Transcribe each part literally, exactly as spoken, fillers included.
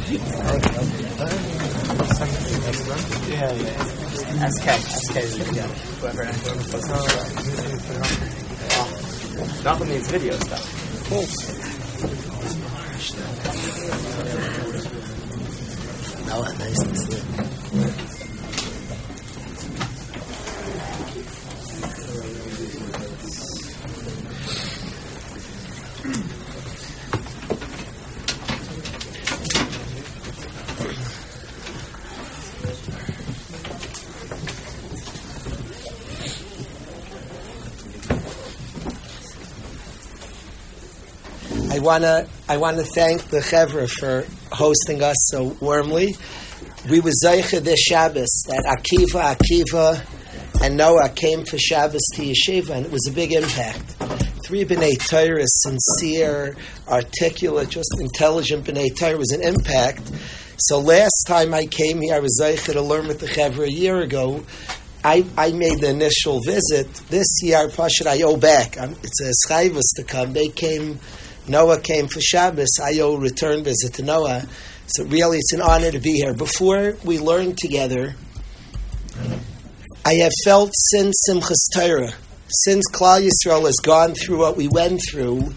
Yeah, yeah. S K, S K is yeah. Whoever, whoever puts it. Oh, nothing needs video stuff. Cool. No, nice to see it. I wanna I wanna thank the Chevra for hosting us so warmly. We were zeicha this Shabbos that Akiva, Akiva, and Noah came for Shabbos to Yeshiva, and it was a big impact. Three B'nai Torah, sincere, articulate, just intelligent B'nai Torah was an impact. So last time I came here, I was zeicha to learn with the Chevra a year ago. I, I made the initial visit. This year, Pashat, I owe back. I'm, it's a schayvus to come. They came. Noah came for Shabbos. I owe return visit to Noah. So really, it's an honor to be here. Before we learn together, I have felt since Simchas Torah, since Klal Yisrael has gone through what we went through,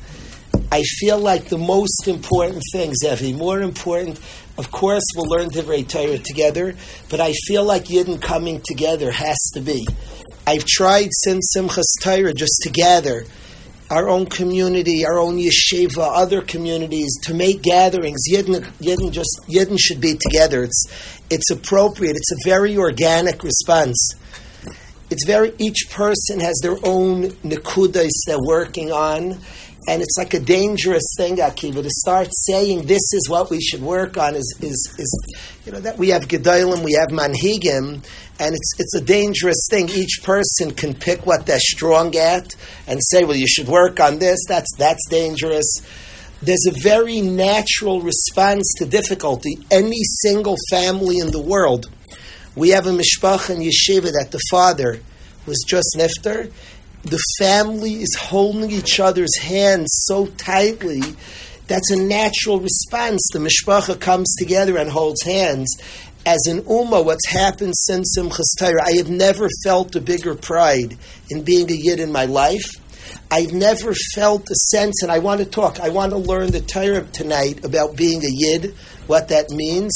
I feel like the most important thing, Zevi, more important, of course, we'll learn Divrei Torah together, but I feel like Yidden coming together has to be. I've tried since Simchas Torah just to gather our own community, our own yeshiva, other communities, to make gatherings. Yidden, Yidden just Yidden should be together. It's it's appropriate. It's a very organic response. It's very each person has their own nekudas they're working on, and it's like a dangerous thing, Akiva, to start saying this is what we should work on. Is is is you know that we have gedolim, we have manhigim. And it's it's a dangerous thing. Each person can pick what they're strong at and say, well, you should work on this. That's that's dangerous. There's a very natural response to difficulty. Any single family in the world, we have a mishpacha in yeshiva that the father was just nifter. The family is holding each other's hands so tightly. That's a natural response. The mishpacha comes together and holds hands. As an ummah, what's happened since Simchas Torah, I have never felt a bigger pride in being a Yid in my life. I've never felt a sense, and I want to talk, I want to learn the Torah tonight about being a Yid, what that means,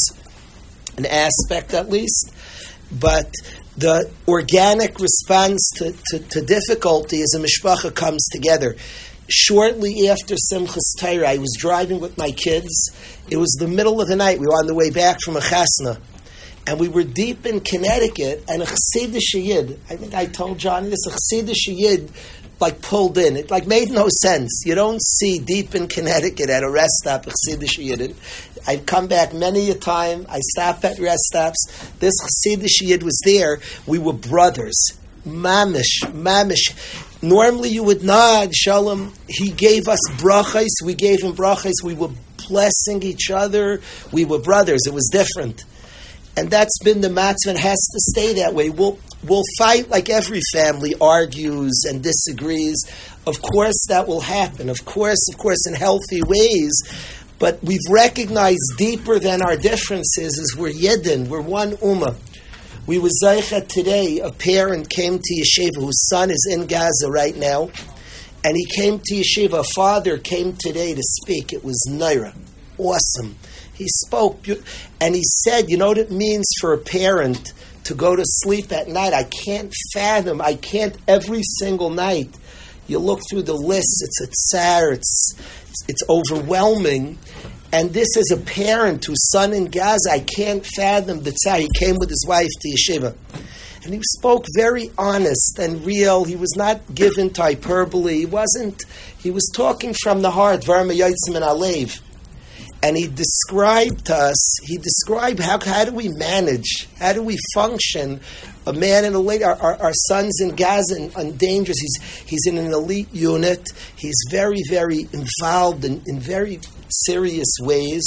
an aspect at least. But the organic response to, to, to difficulty as a mishpacha comes together. Shortly after Simchas Torah, I was driving with my kids. It was the middle of the night. We were on the way back from a chasna. And we were deep in Connecticut, and a Chassidish Yid, I think I told Johnny this, a Chassidish Yid, like, pulled in. It, like, made no sense. You don't see deep in Connecticut at a rest stop a Chassidish Yid. I've come back many a time. I stopped at rest stops. This Chassidish Yid was there. We were brothers. Mamish, mamish. Normally you would nod, Shalom. He gave us brachos. We gave him brachos. We were blessing each other. We were brothers. It was different. And that's been the matzvah and has to stay that way. We'll we'll fight like every family argues and disagrees. Of course that will happen. Of course, of course, in healthy ways. But we've recognized deeper than our differences is we're Yidden, we're one ummah. We were zeicha today, a parent came to yeshiva whose son is in Gaza right now. And he came to yeshiva, a father came today to speak. It was Naira. Awesome. He spoke, and he said, you know what it means for a parent to go to sleep at night? I can't fathom, I can't every single night. You look through the list, it's a tsar, it's, it's overwhelming. And this is a parent whose son in Gaza, I can't fathom the tsar. He came with his wife to yeshiva. And he spoke very honest and real. He was not given to hyperbole. He wasn't, he was talking from the heart, Varma Yotzim and Alev. And he described to us, he described how how do we manage, how do we function, a man and a lady, our, our, our son's in Gaza and, and dangerous, he's, he's in an elite unit, he's very, very involved in, in very serious ways.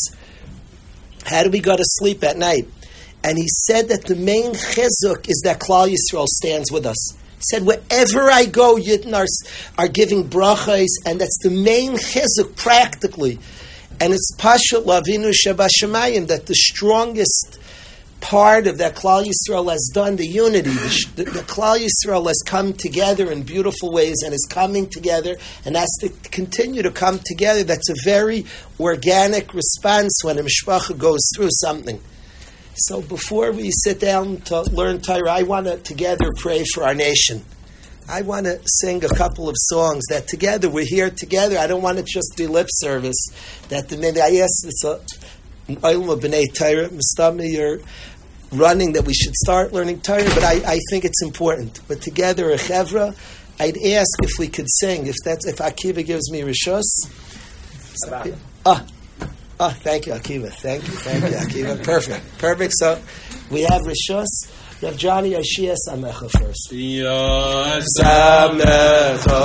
How do we go to sleep at night? And he said that the main chizuk is that Klal Yisrael stands with us. He said, wherever I go, Yidden are, are giving brachos, and that's the main chizuk practically. And it's Pashat Lavinu Sheba Shemayim that the strongest part of that Klal Yisrael has done, the unity. The, the, the Klal Yisrael has come together in beautiful ways and is coming together and has to continue to come together. That's a very organic response when a mishpacha goes through something. So before we sit down to learn Torah, I want to together pray for our nation. I want to sing a couple of songs that together, we're here together. I don't want it just to be lip service. That the minute I asked it's a Olam B'nai Torah, Mustami, you're running that we should start learning Torah, but I, I think it's important. But together, a chevra, I'd ask if we could sing, if that's if Akiva gives me rishos. So, ah, ah, thank you, Akiva. Thank you, thank you, Akiva. Perfect, perfect. So we have rishos. You have Johnny Yashia Samecha first. Yashia Samecha,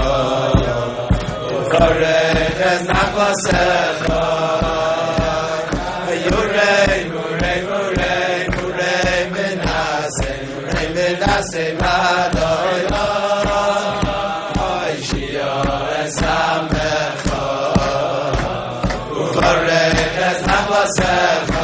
Uvarech es Nachlasecha, Yurei, Murei, Murei, Murei, Menaseh, Murei, Menaseh, Madoi, Yashia Samecha, Uvarech es Nachlasecha,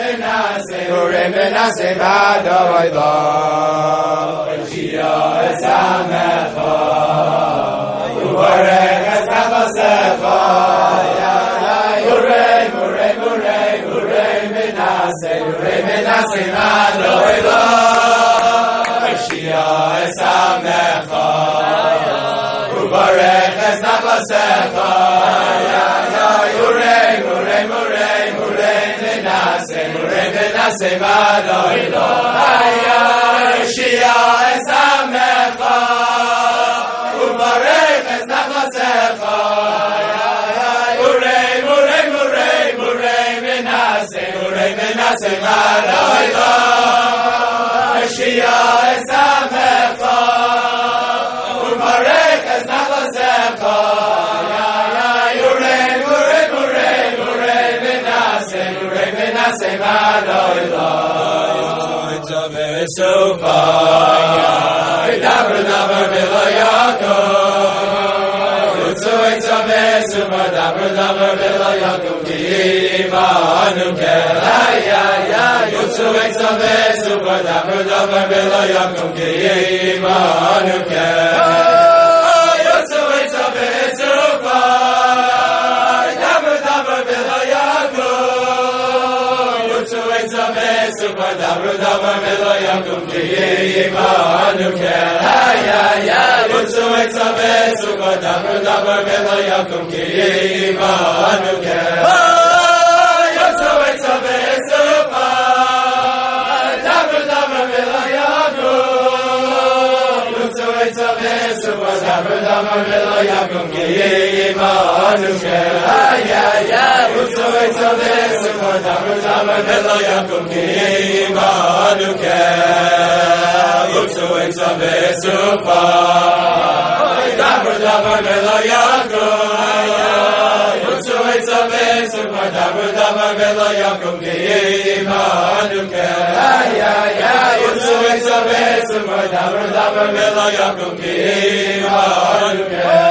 Menaseh, esamecha uvarech es nachasecha urei urei urei urei menase urei menase madoilo Shia esamecha uvarech es nachasecha urei urei urei urei menase urei menase madoilo Shia esamecha uvarech es nachasecha urei urei urei urei menase urei menase madoilo Shia esamecha uvarech es nachasecha urei urei urei urei menase urei menase madoilo Sofa, Dabra Dabra Bila Yaakov, Utsui Tzabe Sofa, Dabra Dabra Bila Yaakov, Kima Anukel, Ay Ay Ay, Utsui Tzabe Sofa, Dabra Dabra Bila Yaakov, Kima Anukel, Utsui Tzabe Sofa, Dabra Dabra Bila Yaakov, Utsui Tzabe Sofa, Dabra Dabra Bila Yaakov, Kima Anukel, Ay Ay Ay, Utsui Tzabe Sofa, Dabra Dabra Bila Yaakov, Kima Anukel, Utsui Tzabe Sofa, Dabra Dabra Bila Yaakov, Utsui Tzabe Sofa, Dabra Dabra Bila Yaakov, Kima Anukel, Ay Ay Ay, Utsui Tzabe Sofa, Dabra Dabra Bila Yaakov, Kima Anukel, Utsui Tzabe Sofa, Dabra Dabra Bila Yaakov, Utsui Tzabe Sofa, Dabra Dabra Bila Yaakov, Kima Anukel, Ay Ay Ay, Utsui Tzabe Sofa, Dabra Dabra Bila Yaakov, Kima Anukel.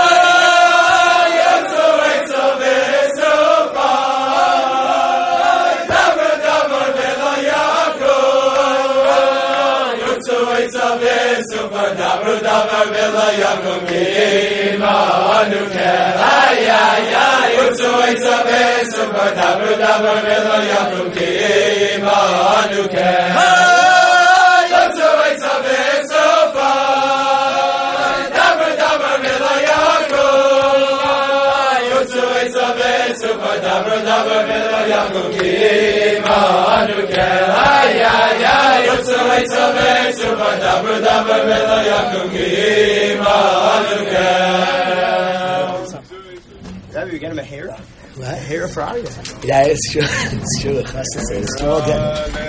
Dabra Dabra Bila Yaakov, Kima Anukel, Ay Ay Ay, Utsui Tzabe Sofa, Dabra Dabra Bila Yaakov, Kima Anukel, Utsui Tzabe Sofa, Dabra Dabra Bila Yaakov, Utsui Tzabe Sofa, Dabra Dabra Bila Yaakov, Kima Anukel, Ay Ay Ay, Utsui Tzabe Sofa, Dabra Dabra Bila Yaakov, Kima Anukel. Rabbi, you get him a hair? What? A hair for Aryeh. Yeah, it's true. It's true. It's true again.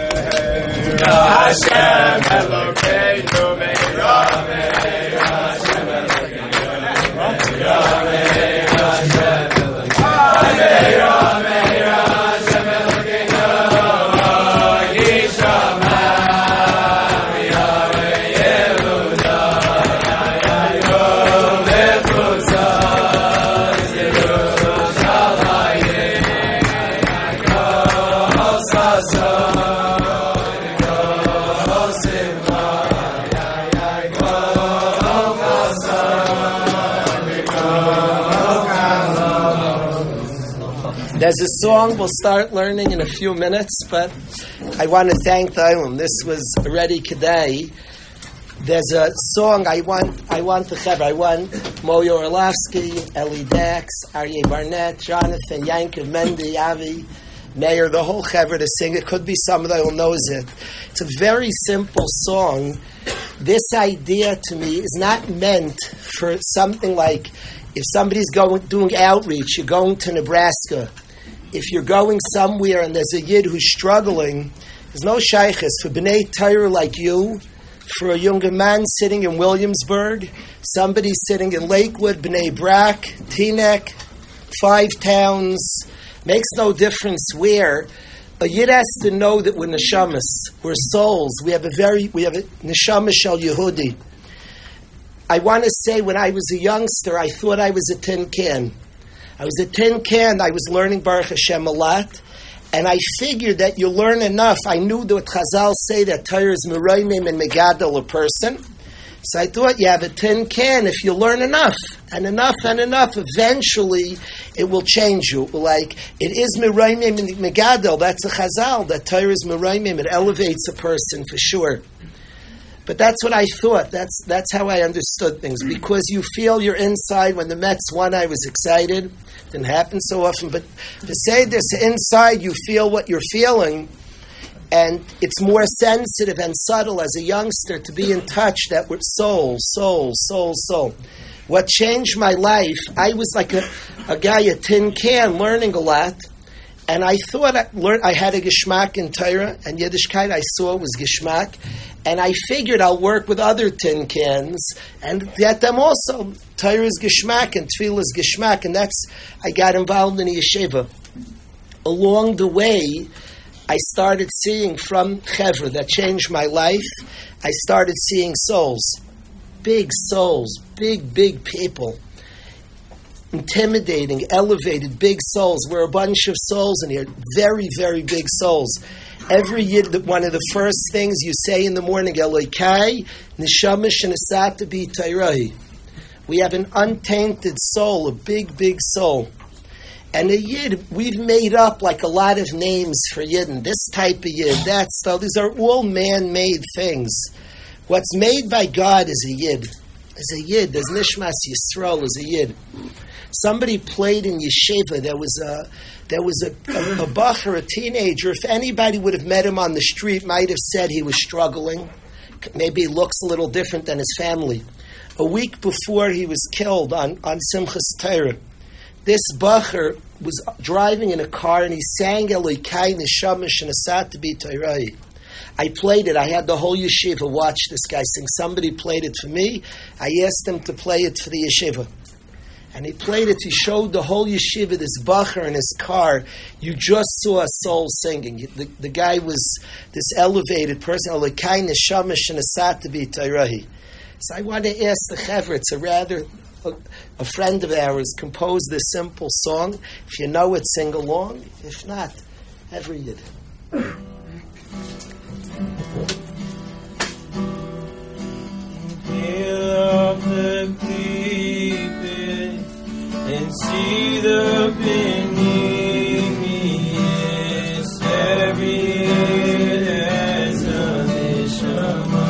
Hashem Elokeinu Meirah, Meirah, Hashem Elokeinu Meirah, Meirah, Hashem Elokeinu Meirah, Meirah, Hashem Elokeinu Yishama, Yahweh Yehuda, Yaakov Echutza, Yerushalayim, Yaakov Sason. There's a song we'll start learning in a few minutes, but I want to thank the Olam. This was already Kedai. There's a song I want. I want the Chevra. I want Moyo Orlovsky, Eli Dax, Aryeh Barnett, Jonathan, Yankov, Mendy, Avi, Mayor, the whole Chevra to sing. It could be someone that knows it. It's a very simple song. This idea to me is not meant for something like if somebody's going doing outreach, you're going to Nebraska. If you're going somewhere and there's a yid who's struggling, there's no shaykhis for B'nai Torah like you, for a younger man sitting in Williamsburg, somebody sitting in Lakewood, B'nai Brak, Teaneck, Five Towns, makes no difference where. A yid has to know that we're neshamas, we're souls. We have a very, we have a neshama shel Yehudi. I want to say when I was a youngster, I thought I was a tin can. I was a tin can. I was learning Baruch Hashem a lot, and I figured that you learn enough. I knew that Chazal say that Torah is meroimim and megadol a person. So I thought you have a tin can if you learn enough, and enough and enough, eventually it will change you. Like, it is Miraymim and Megadol, that's a Chazal, that Torah is Miraymim, it elevates a person for sure. But that's what I thought, that's that's how I understood things, because you feel you're inside. When the Mets won, I was excited. Didn't happen so often, but to say this, inside you feel what you're feeling, and it's more sensitive and subtle as a youngster to be in touch that with soul, soul, soul, soul. What changed my life, I was like a, a guy, a tin can, learning a lot, and I thought I learned, I had a Geschmack in Torah, and Yiddishkeit I saw was Geschmack, and I figured I'll work with other tin cans and get them also. Torah is Geschmack and Tefillah is Geschmack, and that's, I got involved in a yeshiva. Along the way, I started seeing from Chevra that changed my life. I started seeing souls, big souls, big, big people, intimidating, elevated, big souls. We're a bunch of souls in here, very, very big souls. Every year, one of the first things you say in the morning, Elokai, Neshama Shenasat Bi Tayrahi. We have an untainted soul, a big, big soul. And a Yid, we've made up like a lot of names for Yidden. This type of Yid, that stuff. These are all man-made things. What's made by God is a Yid. Is a Yid. There's Nishmas Yisrael is a Yid. Somebody played in Yeshiva. There was a there was a, a, a bacher, a teenager. If anybody would have met him on the street, might have said he was struggling. Maybe he looks a little different than his family. A week before he was killed on, on Simchas Torah, this bacher was driving in a car and he sang Elokai Neshama Shenasat Bi Tayrahi. I played it. I had the whole yeshiva watch this guy sing. Somebody played it for me. I asked him to play it for the yeshiva. And he played it. He showed the whole yeshiva, this bacher in his car. You just saw a soul singing. The, the guy was this elevated person. Elokai Neshama Shenasat Bi Tayrahi. So I want to ask the Chevra, it's a rather... A, a friend of ours composed this simple song. If you know it, sing along. If not, every Yid. Peel off the cleavage and see the beneath me. Yes, every Yid has a neshama.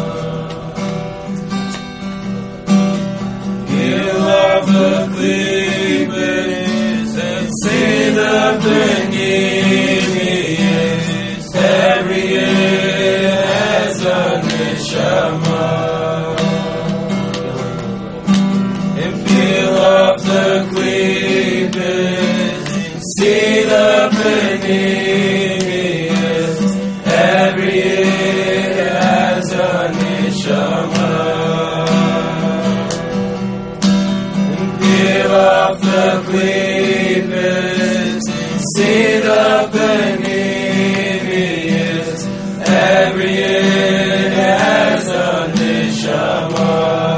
Peel off the cleavage and see the beneath me. Yes, every Yid has a neshama. The cleavage and see the beneath. Every Yid has a neshama. And peel off the cleavage and see the beneath. Every Yid has a neshama.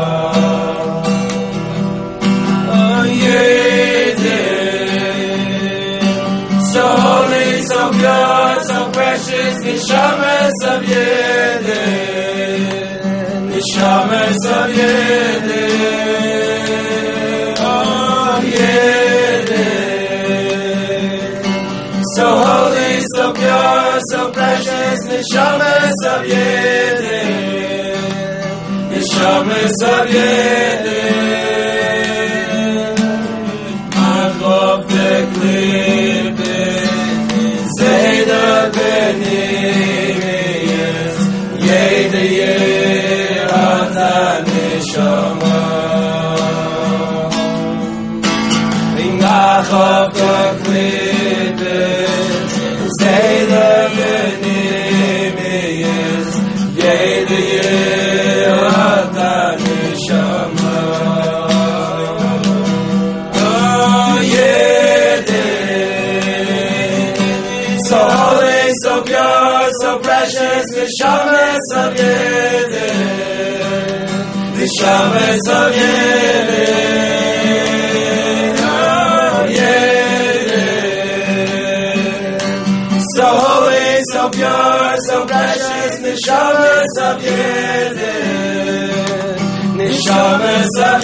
God, so precious, Neshamas of Yedin, Neshamas of Yedin, oh Yedin. So holy, so pure, so precious, Neshamas of Yedin, Neshamas of Yedin. Machov the clipping. Say the beneath, yea the year of the neshama. Ingach of the clippers, say the beneath, yea the year of the neshama. Oh yeah. So holy, so pure, so precious, Neshamas of Yedin, Neshamas of Yedin, oh Yedin. So holy, so pure, so precious, Neshamas of Yedin, Neshamas of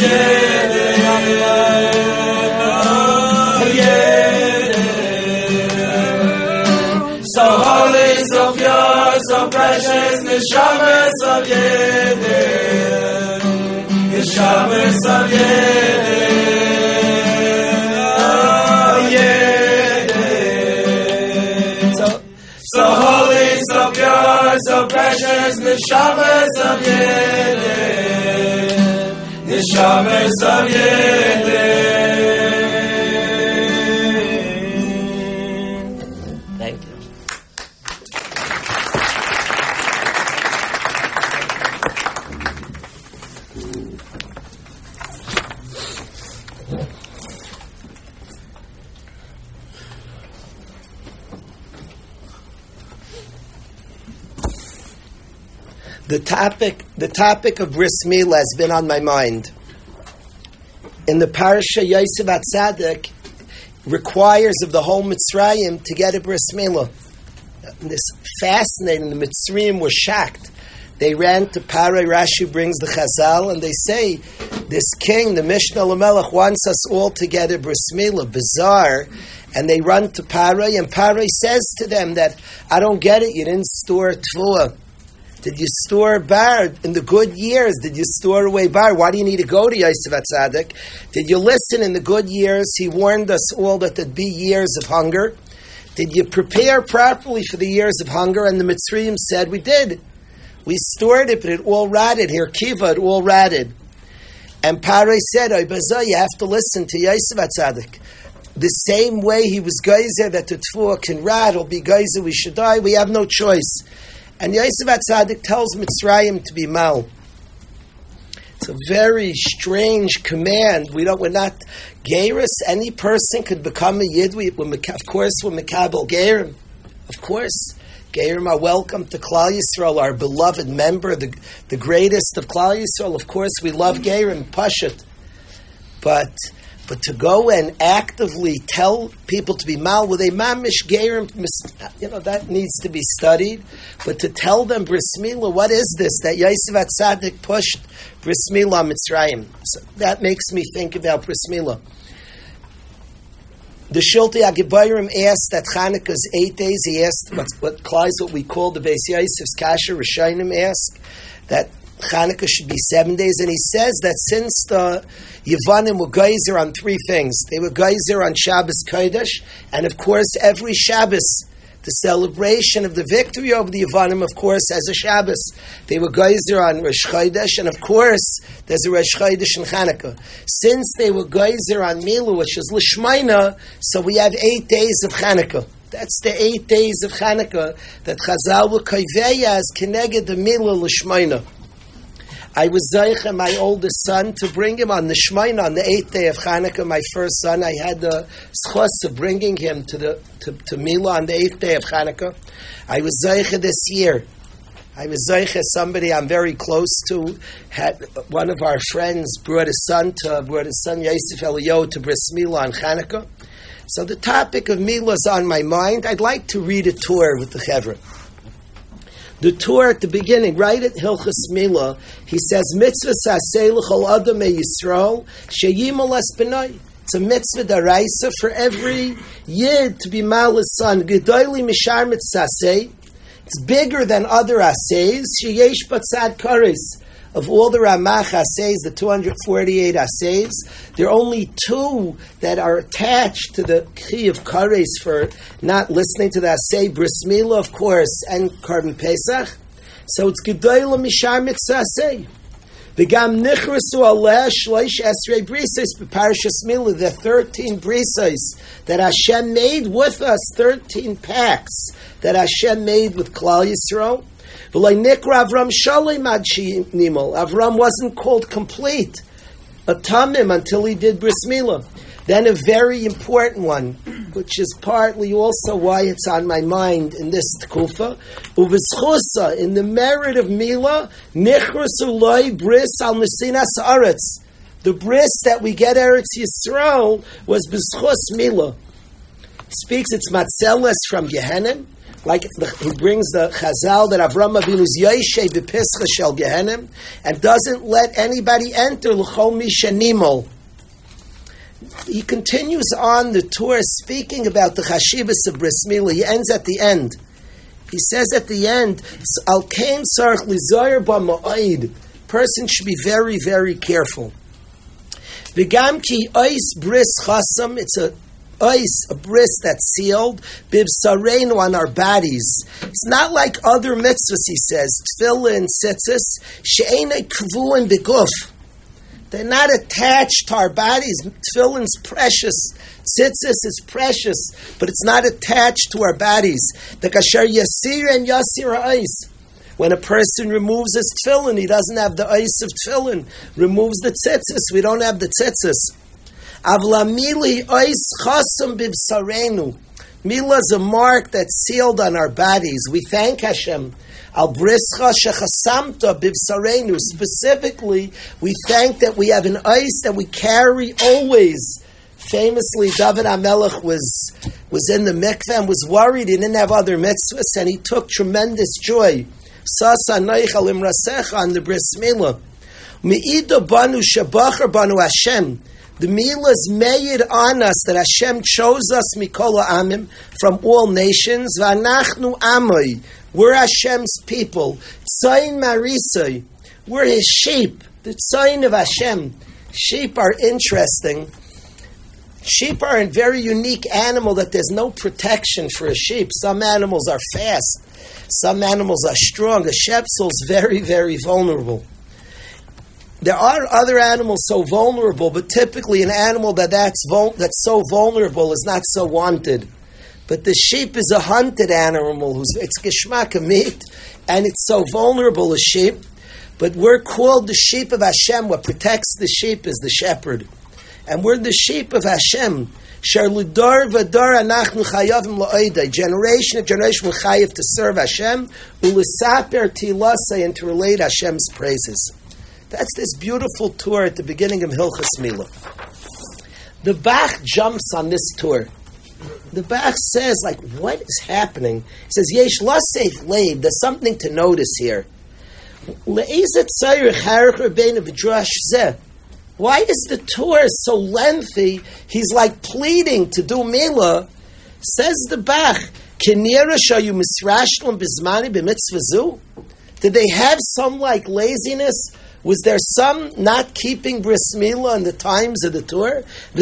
Yidin, so holy, so pure, so precious, Neshamas of Yidin, Neshamas of Yidin, so, so holy, so pure, so precious, Neshamas of Yidin, Neshamas of Yidin. Thank you. The topic, the topic of Bris Milah has been on my mind. In the parasha, Yosef HaTzadik requires of the whole Mitzrayim to get a Bris Milah. This fascinating. The Mitzrayim were shocked. They ran to Parai. Rashi brings the Chazal, and they say, this king, the Mishnah Lamelech, wants us all to get a Bris Milah. Bizarre. And they run to Parai, and Parai says to them that, I don't get it, you didn't store Tfuah. Did you store bar in the good years? Did you store away bar? Why do you need to go to Yosef HaTzadik? Did you listen in the good years? He warned us all that there'd be years of hunger. Did you prepare properly for the years of hunger? And the Mitzrayim said, we did. We stored it, but it all rotted. Here, Kiva, it all rotted. And Parai said, Oy Bazah, you have to listen to Yosef HaTzadik. The same way he was geyser that the Tfuah can rot, will be geyser, we should die. We have no choice. And Yosef HaTzadik tells Mitzrayim to be mal. It's a very strange command. We don't. We're not Geiris. Any person could become a Yid. We, we're, of course, we're Mekabel Geirim. Of course, Geirim are welcome to Klal Yisrael, our beloved member, the the greatest of Klal Yisrael. Of course, we love Geirim, Pashut. But But to go and actively tell people to be mal with a mamish gerim, you know, that needs to be studied. But to tell them Bris Milah, what is this that Yosef HaTzadik pushed Bris Milah on Mitzrayim? So that makes me think about Bris Milah. The Shulti HaGebayrim asked that Chanukah's eight days. He asked what what applies what we call the Beis Yosef's Kasher. Rishonim asked that Chanukah should be seven days, and he says that since the Yevanim were geyser on three things, they were geyser on Shabbos Kodesh, and of course every Shabbos, the celebration of the victory over the Yevanim, of course, as a Shabbos. They were geyser on Rosh Chodesh, and of course there's a Rosh Chodesh in Chanukah. Since they were geyser on Milah, which is Lishmaina, so we have eight days of Chanukah. That's the eight days of Chanukah that Chazal will kaiveya as keneged the Milah Lishmaina. I was Zaycha, my oldest son, to bring him on the Shemaina, on the eighth day of Chanukah, my first son. I had the schos of bringing him to the to, to Milah on the eighth day of Chanukah. I was Zaycha this year. I was Zaycha, somebody I'm very close to. Had one of our friends brought his son to brought his son Yosef Eliyahu to Bris Milah on Chanukah. So the topic of Milah is on my mind. I'd like to read a tour with the Chevra. The Torah at the beginning, right at Hilchas Milah, he says, Mitzvah saseh l'chol adam Yisrael sheyimal es b'nai. It's a mitzvah daraisa for every yid to be mal his son. Gedoyli mishar mitzaseh. It's bigger than other aseis. Sheyesh batzad kares. Of all the Ramach aseis, the two hundred forty-eight aseis, there are only two that are attached to the Chi of Kares for not listening to the asei, Bris Milah, of course, and Korban Pesach. So it's Gedoyla Mishar Mitzvah asei. V'gam nichrasu aleh shloish esrei brisais b'parashas Milah, the thirteen brisais that Hashem made with us, thirteen packs that Hashem made with Klal Yisrael. Avram Avram wasn't called complete, a tamim, until he did Bris Milah. Then a very important one, which is partly also why it's on my mind in this tkufa, uveschusa, in the merit of Milah, nichrasu loy bris al nesinas aretz. The bris that we get Eretz Yisrael was b'schus Milah. Speaks it's matzeles from Gehenim. like the, he brings the Chazal that Avram Avinu's Yoshe b'Pischa shel Gehenim, and doesn't let anybody enter l'chol mishanimol. He continues on the tour speaking about the Chashivas of Bris Milah. He ends at the end. He says at the end, Al Kain Sarach Lizoyer B'Ma'id. Person should be very, very careful. V'gam ki ois bris chasam. It's a ois, a bris that's sealed. Bib sareinu, on our bodies. It's not like other mitzvahs, he says. Tefillin, tzitzis. She'enei kvuin b'guf. They're not attached to our bodies. Tefillin's precious. Tzitzis is precious, but it's not attached to our bodies. The kasher yasir and yasir ha'is. When a person removes his tefillin, he doesn't have the ice of tefillin. Removes the tzitzis, we don't have the tzitzis. Avla mili ice chasam bibsarenu. Mila is a mark that's sealed on our bodies. We thank Hashem. Al brischa shechasamta bibsarenu. Specifically, we thank that we have an ice that we carry always. Famously, David HaMelech was was in the mikveh and was worried he didn't have other mitzvahs, and he took tremendous joy. Sasa noichal imrasecha on the bris milah. Me'ido banu shebacher banu Hashem. The milah is made on us that Hashem chose us mikol ha'amim from all nations. V'anachnu amoi. We're Hashem's people. Tzayin marisai. We're His sheep. The tzayin of Hashem. Sheep are interesting. Sheep are a very unique animal that there's no protection for a sheep. Some animals are fast. Some animals are strong. A shepsel is very, very vulnerable. There are other animals so vulnerable, but typically an animal that that's, vul- that's so vulnerable is not so wanted. But the sheep is a hunted animal. Who's it's geshmak meat, and it's so vulnerable, a sheep. But we're called the sheep of Hashem. What protects the sheep is the shepherd. And we're the sheep of Hashem. Generation of generation we're chayav to serve Hashem, ulisaper tilase, and to relate Hashem's praises. That's this beautiful tour at the beginning of Hilchas Milah. The Bach jumps on this tour. The Bach says, like, what is happening? He says, Yesh lasef leib. There's something to notice here. Le'ezet tzayir charach rabbeinu b'drash zeh. Why is the tour so lengthy? He's like pleading to do Milah. Says the Bach, did they have some like laziness? Was there some not keeping bris milah in the times of the tour?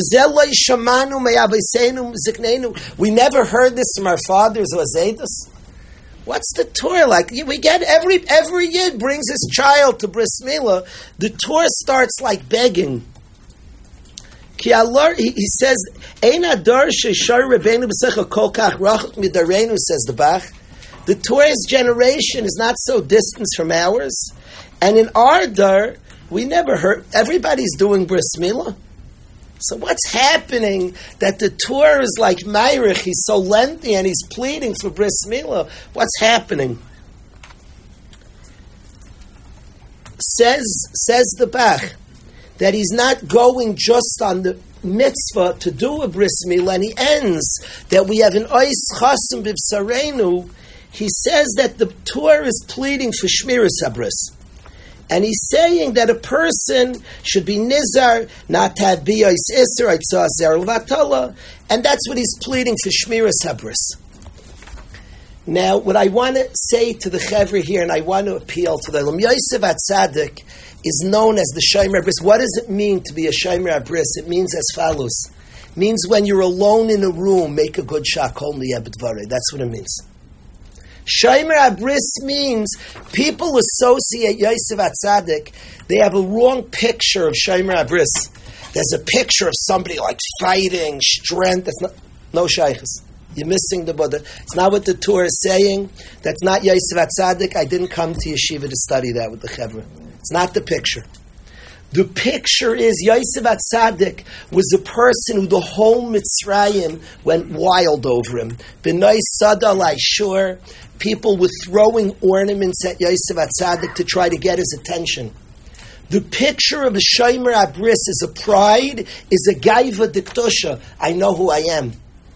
We never heard this from our fathers or Zaydas. What's the tour like? We get every every yid brings his child to bris milah. The tour starts like begging. He, he says, "Ein adar sheishar Rabbeinu b'secha kol kach rachok midareinu," says the Bach. The Torah's generation is not so distant from ours, and in our dar, we never heard. Everybody's doing bris milah. So what's happening that the tour is like Meirich? He's so lengthy and he's pleading for bris milah. What's happening? Says says the Bach that he's not going just on the mitzvah to do a bris milah, and he ends that we have an ois chasim b'vsarenu. He says that the tour is pleading for shmiras habris. And he's saying that a person should be nizar, not to have biyos iser, itzah zer uvatala, and that's what he's pleading for shmiras habris. Now, what I want to say to the chevra here, and I want to appeal to them, Yosef Atzadik is known as the shomer habris. What does it mean to be a shomer habris? It means as follows. It means when you're alone in a room, make a good shakol liyabedvarei. That's what it means. Shomer habris means people associate Yosef Atzadik. They have a wrong picture of Shomer habris. There's a picture of somebody like fighting, strength. That's not, no shaykhs. You're missing the Buddha. It's not what the Torah is saying. That's not Yosef Atzadik. I didn't come to yeshiva to study that with the chevra. It's not the picture. The picture is Yosef Atzadik was a person who the whole Mitzrayim went wild over him. B'nai Sada Laishur. People were throwing ornaments at Yosef Atzadik to try to get his attention. The picture of a shomer habris is a pride, is a gaiva diktusha. I know who I am.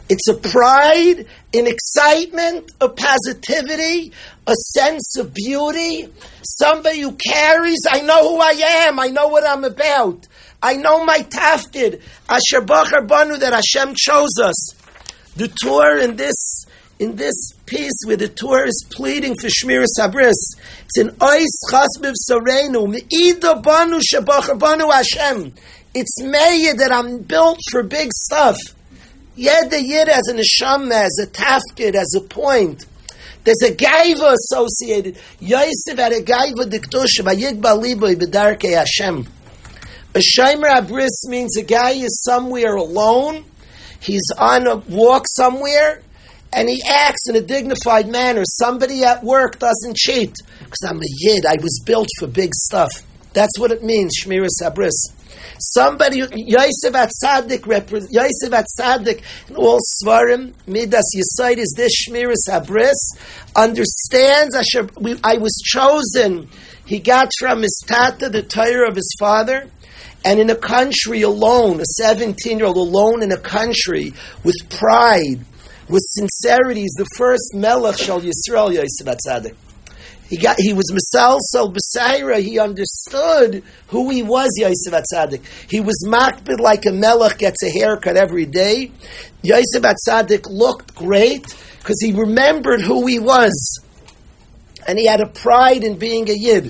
It's a pride, an excitement, a positivity, a sense of beauty. Somebody who carries, I know who I am, I know what I'm about. I know my tafkid. Asher Bachar Banu, that Hashem chose us. The Torah in this in this piece where the Torah is pleading for Shmiras Habris, it's an Ois Chasbiv Sarenu, Me'ida Banu Shebachar Banu Hashem. It's Meya that I'm built for big stuff. Yed the Yid as an Neshama, as a tafkid, as a point. There's a gaiva associated. Yosef had a gaiva diktusha, vayig baliboy b'darkei Hashem. A Shomer Habris means a guy is somewhere alone, he's on a walk somewhere, and he acts in a dignified manner. Somebody at work doesn't cheat. Because I'm a Yid, I was built for big stuff. That's what it means, Shmiras Habris. Somebody, Yosef at Tzaddik, Yosef at Tzaddik, in all Svarim, Midas Yesod is this Shmiras Habris, understands, Asher, we, I was chosen. He got from his tata the Torah of his father, and in a country alone, a seventeen-year-old alone in a country, with pride, with sincerity, he's the first Melech Shal Yisrael, Yosef at Tzaddik. He got. He was Misal Sol B'Saira. He understood who he was, Yosef at Tzaddik. He was makbid like a melech gets a haircut every day. Yosef at Tzaddik looked great because he remembered who he was. And he had a pride in being a Yid.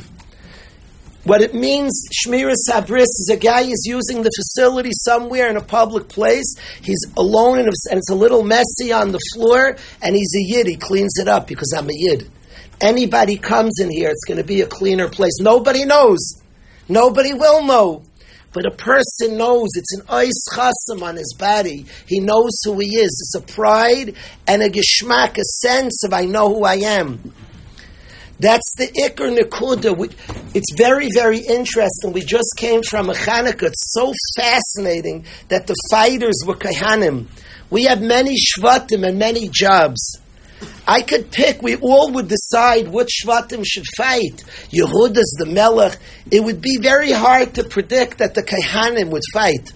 What it means, Shmiras Habris, is a guy is using the facility somewhere in a public place. He's alone and it's a little messy on the floor, and he's a Yid. He cleans it up because I'm a Yid. Anybody comes in here, it's going to be a cleaner place. Nobody knows. Nobody will know. But a person knows. It's an ois chasam on his body. He knows who he is. It's a pride and a geschmack, a sense of I know who I am. That's the Iker Nekuda. It's very, very interesting. We just came from a Chanukah. It's so fascinating that the fighters were Kohanim. We have many Shvatim and many jobs. I could pick, we all would decide which Shvatim should fight. Yehuda's the Melech. It would be very hard to predict that the Kohanim would fight.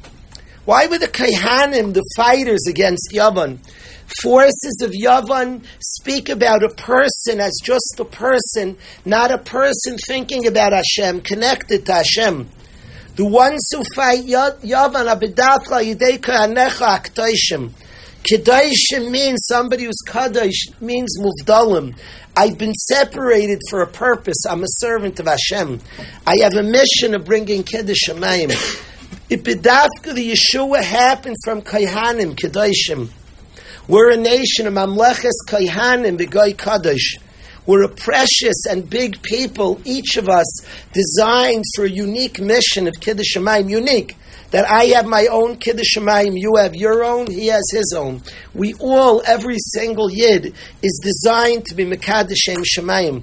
Why were the Kohanim the fighters against Yavan? Forces of Yavan speak about a person as just a person, not a person thinking about Hashem, connected to Hashem. The ones who fight Yavan, Abidafla Yidei Kohanecha Aktoishim. Kedoshim means somebody who's Kadosh, means Muvdalim. I've been separated for a purpose. I'm a servant of Hashem. I have a mission of bringing Kiddush Shamayim. Ibidafka, the Yeshua happened from Kohanim, Kedoshim. We're a nation of Mamleches Kohanim, B'goy Kadosh. We're a precious and big people, each of us designed for a unique mission of Kiddush Shamayim, unique. That I have my own Kiddush Shamayim, you have your own, he has his own. We all, every single Yid, is designed to be Mekadosh Shem Shamayim.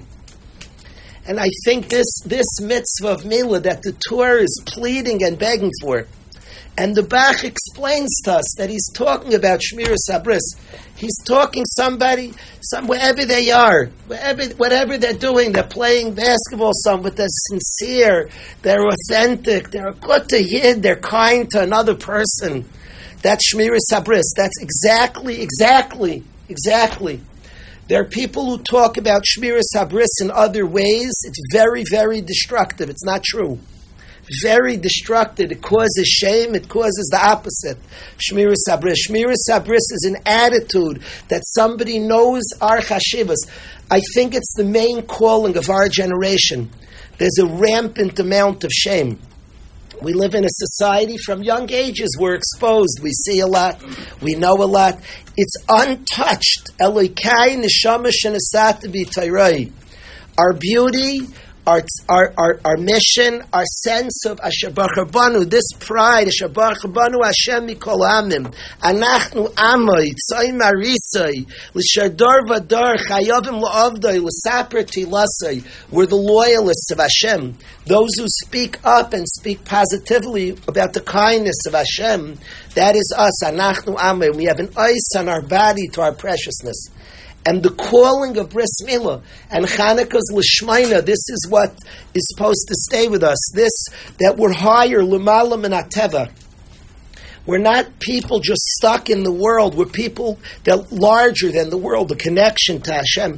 And I think this, this mitzvah of Milah that the Torah is pleading and begging for. And the Bach explains to us that he's talking about Shmiras Habris. He's talking somebody, some, wherever they are, wherever, whatever they're doing, they're playing basketball somewhere, they're sincere, they're authentic, they're good to Yid, they're kind to another person. That's Shmiras Habris. That's exactly, exactly, exactly. There are people who talk about Shmiras Habris in other ways. It's very, very destructive. It's not true. Very destructive. It causes shame. It causes the opposite. Shmiras Habris. Shmiras Habris is an attitude that somebody knows our chashivas. I think it's the main calling of our generation. There's a rampant amount of shame. We live in a society from young ages. We're exposed. We see a lot. We know a lot. It's untouched. Elokai neshama shenasat b'Torah. Our beauty, Our, our our our mission, our sense of Asher Bachar Banu, this pride, Asher Bachar Banu Hashem Mikol Amim, Anachnu Amoy, Tzoyim Arisai, L'Shardor Vador, Chayovim L'Avdoi, L'Saper Tilasai. We're the loyalists of Hashem, those who speak up and speak positively about the kindness of Hashem. That is us, Anachnu Amoy. We have an ice on our body to our preciousness. And the calling of Bris Milah and Chanukah's L'Shmaina, this is what is supposed to stay with us. This, that we're higher, L'Mala Min HaTeva. We're not people just stuck in the world. We're people that are larger than the world, the connection to Hashem.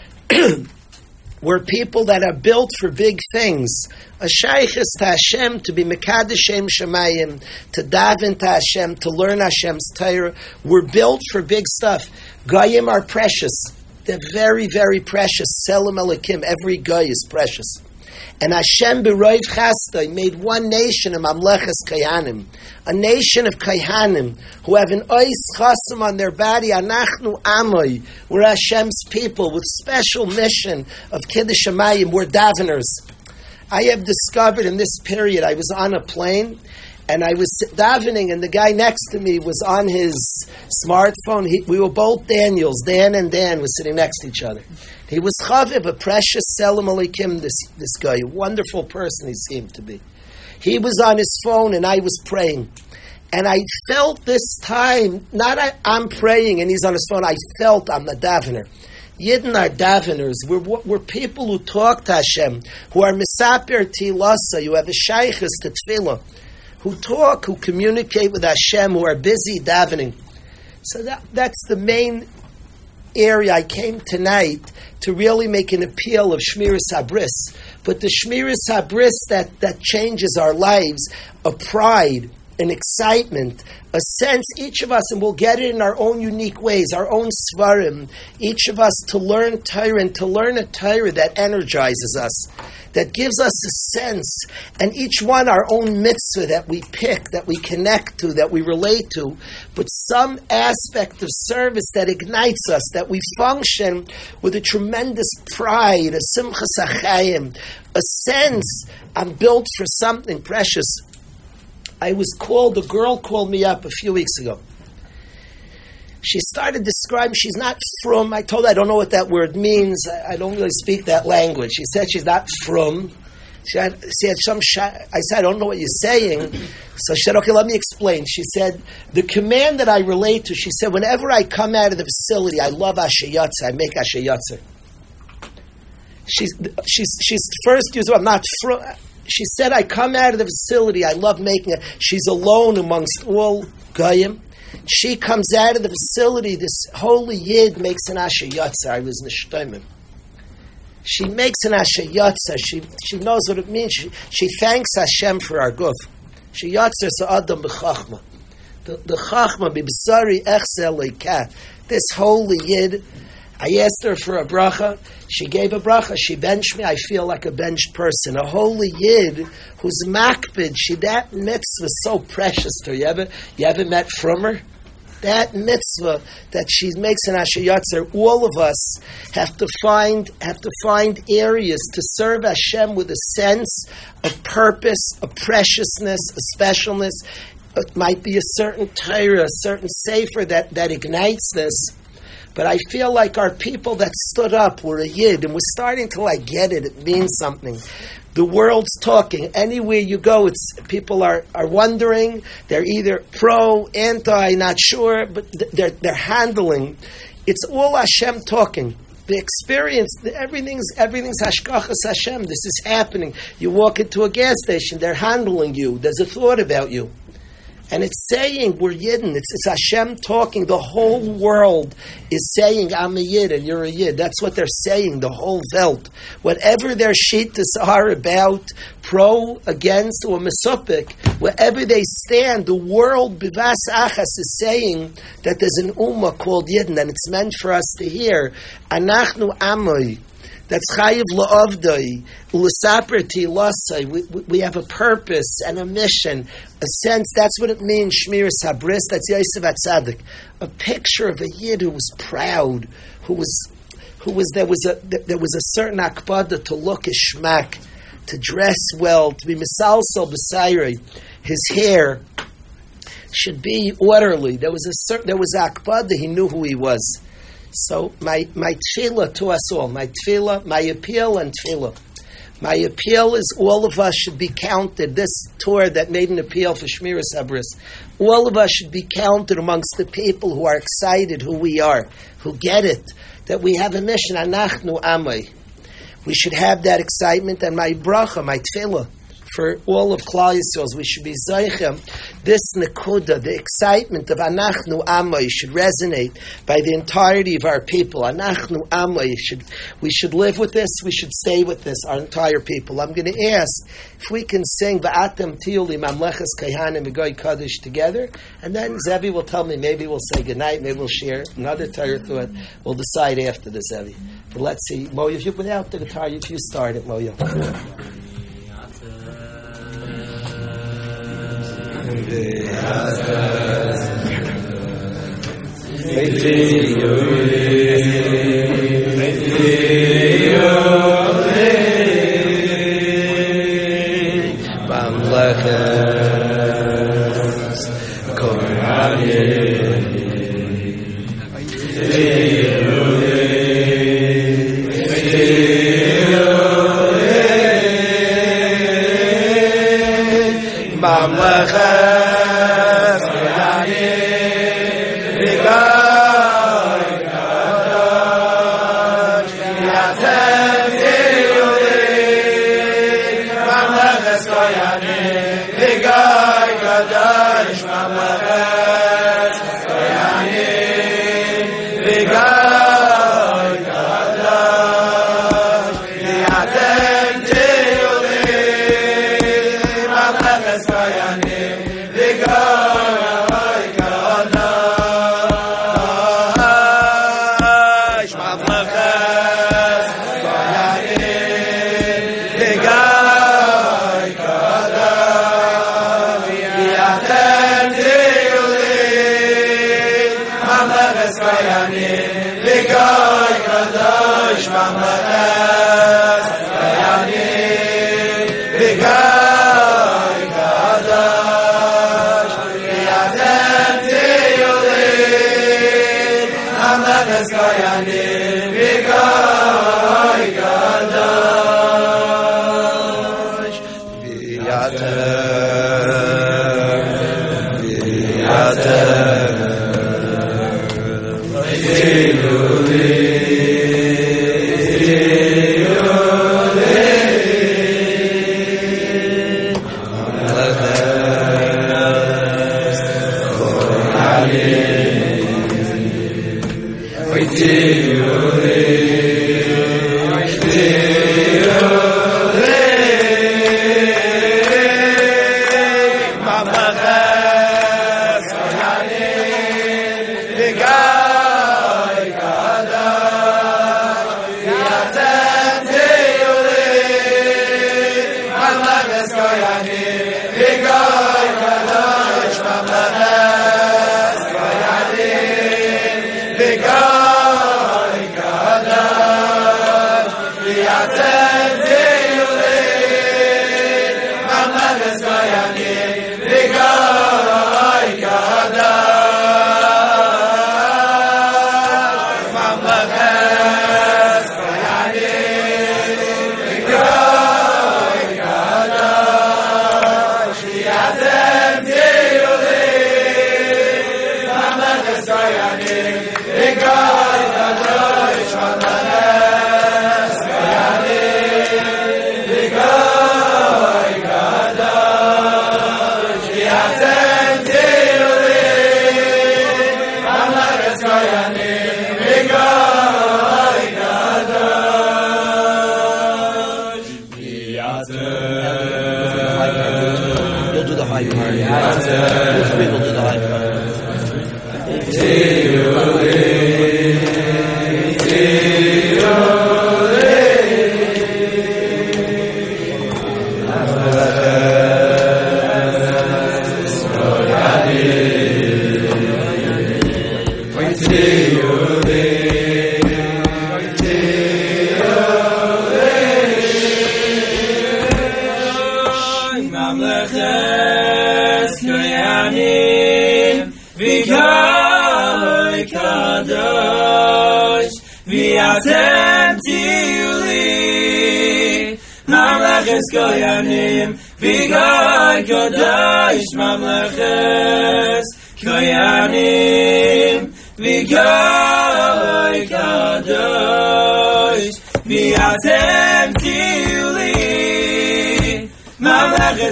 We're people that are built for big things. A shaykh is to Hashem, to be Mekadesh Shem Shemayim, to daven to Hashem, to learn Hashem's Torah. We're built for big stuff. Goyim are precious. They're very, very precious. Selam Elikim, every goy is precious. And Hashem b'roiv chasdai made one nation of Mamleches Kayanim, a nation of Kayanim who have an ois chasam on their body. Anachnu Amoy, we're Hashem's people with special mission of Kiddush Shamayim. We're daveners. I have discovered in this period, I was on a plane and I was davening, and the guy next to me was on his smartphone. He, we were both Daniels. Dan and Dan were sitting next to each other. He was Chaviv, a precious Selam Alikim, this, this guy, a wonderful person he seemed to be. He was on his phone and I was praying. And I felt this time, not I, I'm praying and he's on his phone, I felt I'm a davener. Yidden are daveners. We're, we're people who talk to Hashem, who are Misaper Tilasa, who have a shaykhis to Tefillah, who talk, who communicate with Hashem, who are busy davening. So that, that's the main area I came tonight to really make an appeal of Shmiras Habris. But the Shmiras Habris that, that changes our lives, a pride, an excitement, a sense, each of us, and we'll get it in our own unique ways, our own svarim, each of us to learn Torah and to learn a Torah that energizes us, that gives us a sense, and each one our own mitzvah that we pick, that we connect to, that we relate to, but some aspect of service that ignites us, that we function with a tremendous pride, a simchas achayim, a sense, I'm built for something precious. I was called, a girl called me up a few weeks ago. She started describing, she's not from, I told her I don't know what that word means, I, I don't really speak that language. She said she's not from. She had, she had some, sh- I said, I don't know what you're saying. So she said, okay, let me explain. She said, the command that I relate to, she said, whenever I come out of the facility, I love Asher Yotzer, I make Asher Yotzer. She's, she's, she's first used, I'm not from. She said, I come out of the facility, I love making it. She's alone amongst all Goyim. She comes out of the facility, this holy Yid makes an Asher Yotzer. I was Nishtoimim. She makes an Asher Yotzer. She, she knows what it means. She, she thanks Hashem for our guf. She Yotzer Sa'adam b'chachma. The, the chachma, b'b'sari echzel leikah. This holy Yid, I asked her for a bracha. She gave a bracha. She benched me. I feel like a benched person. A holy Yid who's makbid. She, that mitzvah is so precious to her. You ever, you ever met from her? That mitzvah that she makes an Asher Yotzer. All of us have to find have to find areas to serve Hashem with a sense of purpose, a preciousness, a specialness. It might be a certain Torah, a certain sefer that, that ignites this. But I feel like our people that stood up were a Yid, and we're starting to like get it. It means something. The world's talking. Anywhere you go, it's people are, are wondering. They're either pro, anti, not sure, but they're they're handling. It's all Hashem talking. The experience, everything's everything's hashkachas Hashem. This is happening. You walk into a gas station, they're handling you. There's a thought about you. And it's saying, we're Yidden. It's, it's Hashem talking. The whole world is saying, I'm a Yid and you're a Yid. That's what they're saying, the whole Welt. Whatever their shittas are about, pro, against, or mesupik, wherever they stand, the world, bivas achas, is saying that there's an ummah called Yidden, and it's meant for us to hear. Anachnu amoy. That's chayiv la'avdai, l'saper tilasai. We we have a purpose and a mission, a sense. That's what it means. Shmiras Habris. That's Yosef Atzadik. A picture of a Yid who was proud, who was, who was there was a there was a certain akbada to look as shmak, to dress well, to be misalsel b'sayri. His hair should be orderly. There was a certain there was akbada. He knew who he was. So my my tefillah to us all, my tefillah, my appeal and tefillah. My appeal is all of us should be counted. This tour that made an appeal for Shmiras Habris, all of us should be counted amongst the people who are excited who we are, who get it, that we have a mission. Anachnu amay. We should have that excitement, and my bracha, my tefillah for all of Klal Yisrael, we should be Zaychem. This Nekuda, the excitement of Anachnu Amay, should resonate by the entirety of our people. Anachnu Amay, should, we should live with this, we should stay with this, our entire people. I'm going to ask if we can sing Va'atem Tiyuli Mamlechas Kayhanim V'Goy Kaddish together, and then Zevi will tell me, maybe we'll say goodnight, maybe we'll share another Torah thought. We'll decide after the Zevi. But let's see. Mo, if you put out the guitar, if you start it, Mo.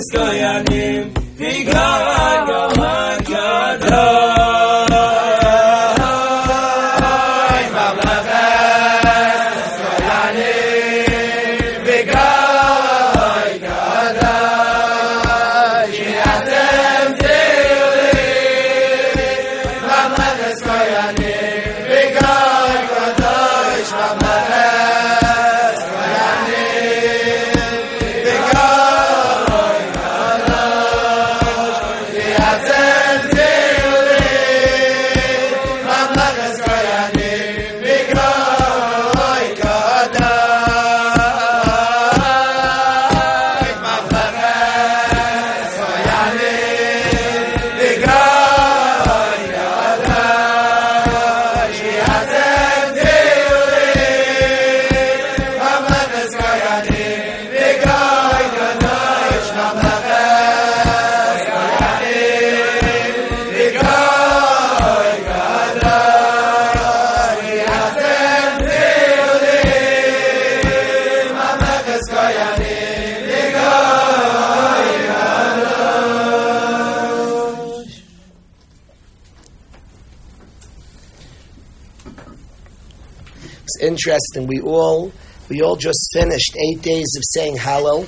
Koyanim, Vigar Gohan Gadol. Interesting. We all we all just finished eight days of saying Hallel,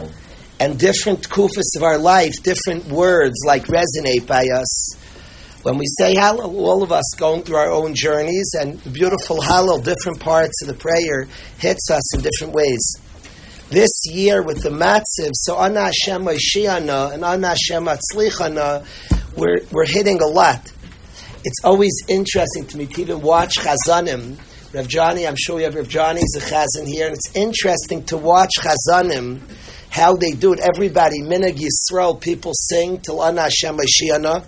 and different kufas of our life, different words like resonate by us. When we say Hallel, all of us going through our own journeys, and the beautiful Hallel, different parts of the prayer hits us in different ways. This year with the Matziv, so Ana Hashem Moshiana and Ana Hashem Atzlichana, we're we're hitting a lot. It's always interesting to me to even watch Chazanim. Rav Johnny, I'm sure we have Rav Johnny's a Chazan here, and it's interesting to watch Chazanim, how they do it. Everybody, Minhag Yisrael, people sing till Ana Hashem Mashiach,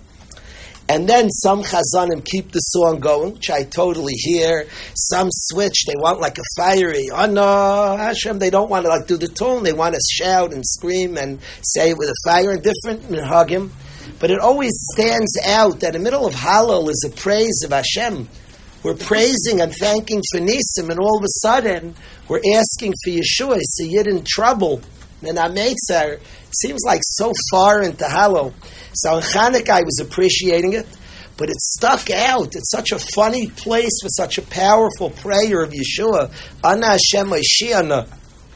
and then some Chazanim keep the song going, which I totally hear. Some switch, they want like a fiery Ana Hashem. They don't want to like do the tune. They want to shout and scream and say it with a fire and different minhagim. But it always stands out that in the middle of Hallel is a praise of Hashem. We're praising and thanking for Nisim, and all of a sudden, we're asking for Yeshua. It's a Yid in trouble. And Ametzar seems like so far into Hallel. So in Chanukah, I was appreciating it, but it stuck out. It's such a funny place for such a powerful prayer of Yeshua. Ana Hashem Moshiach.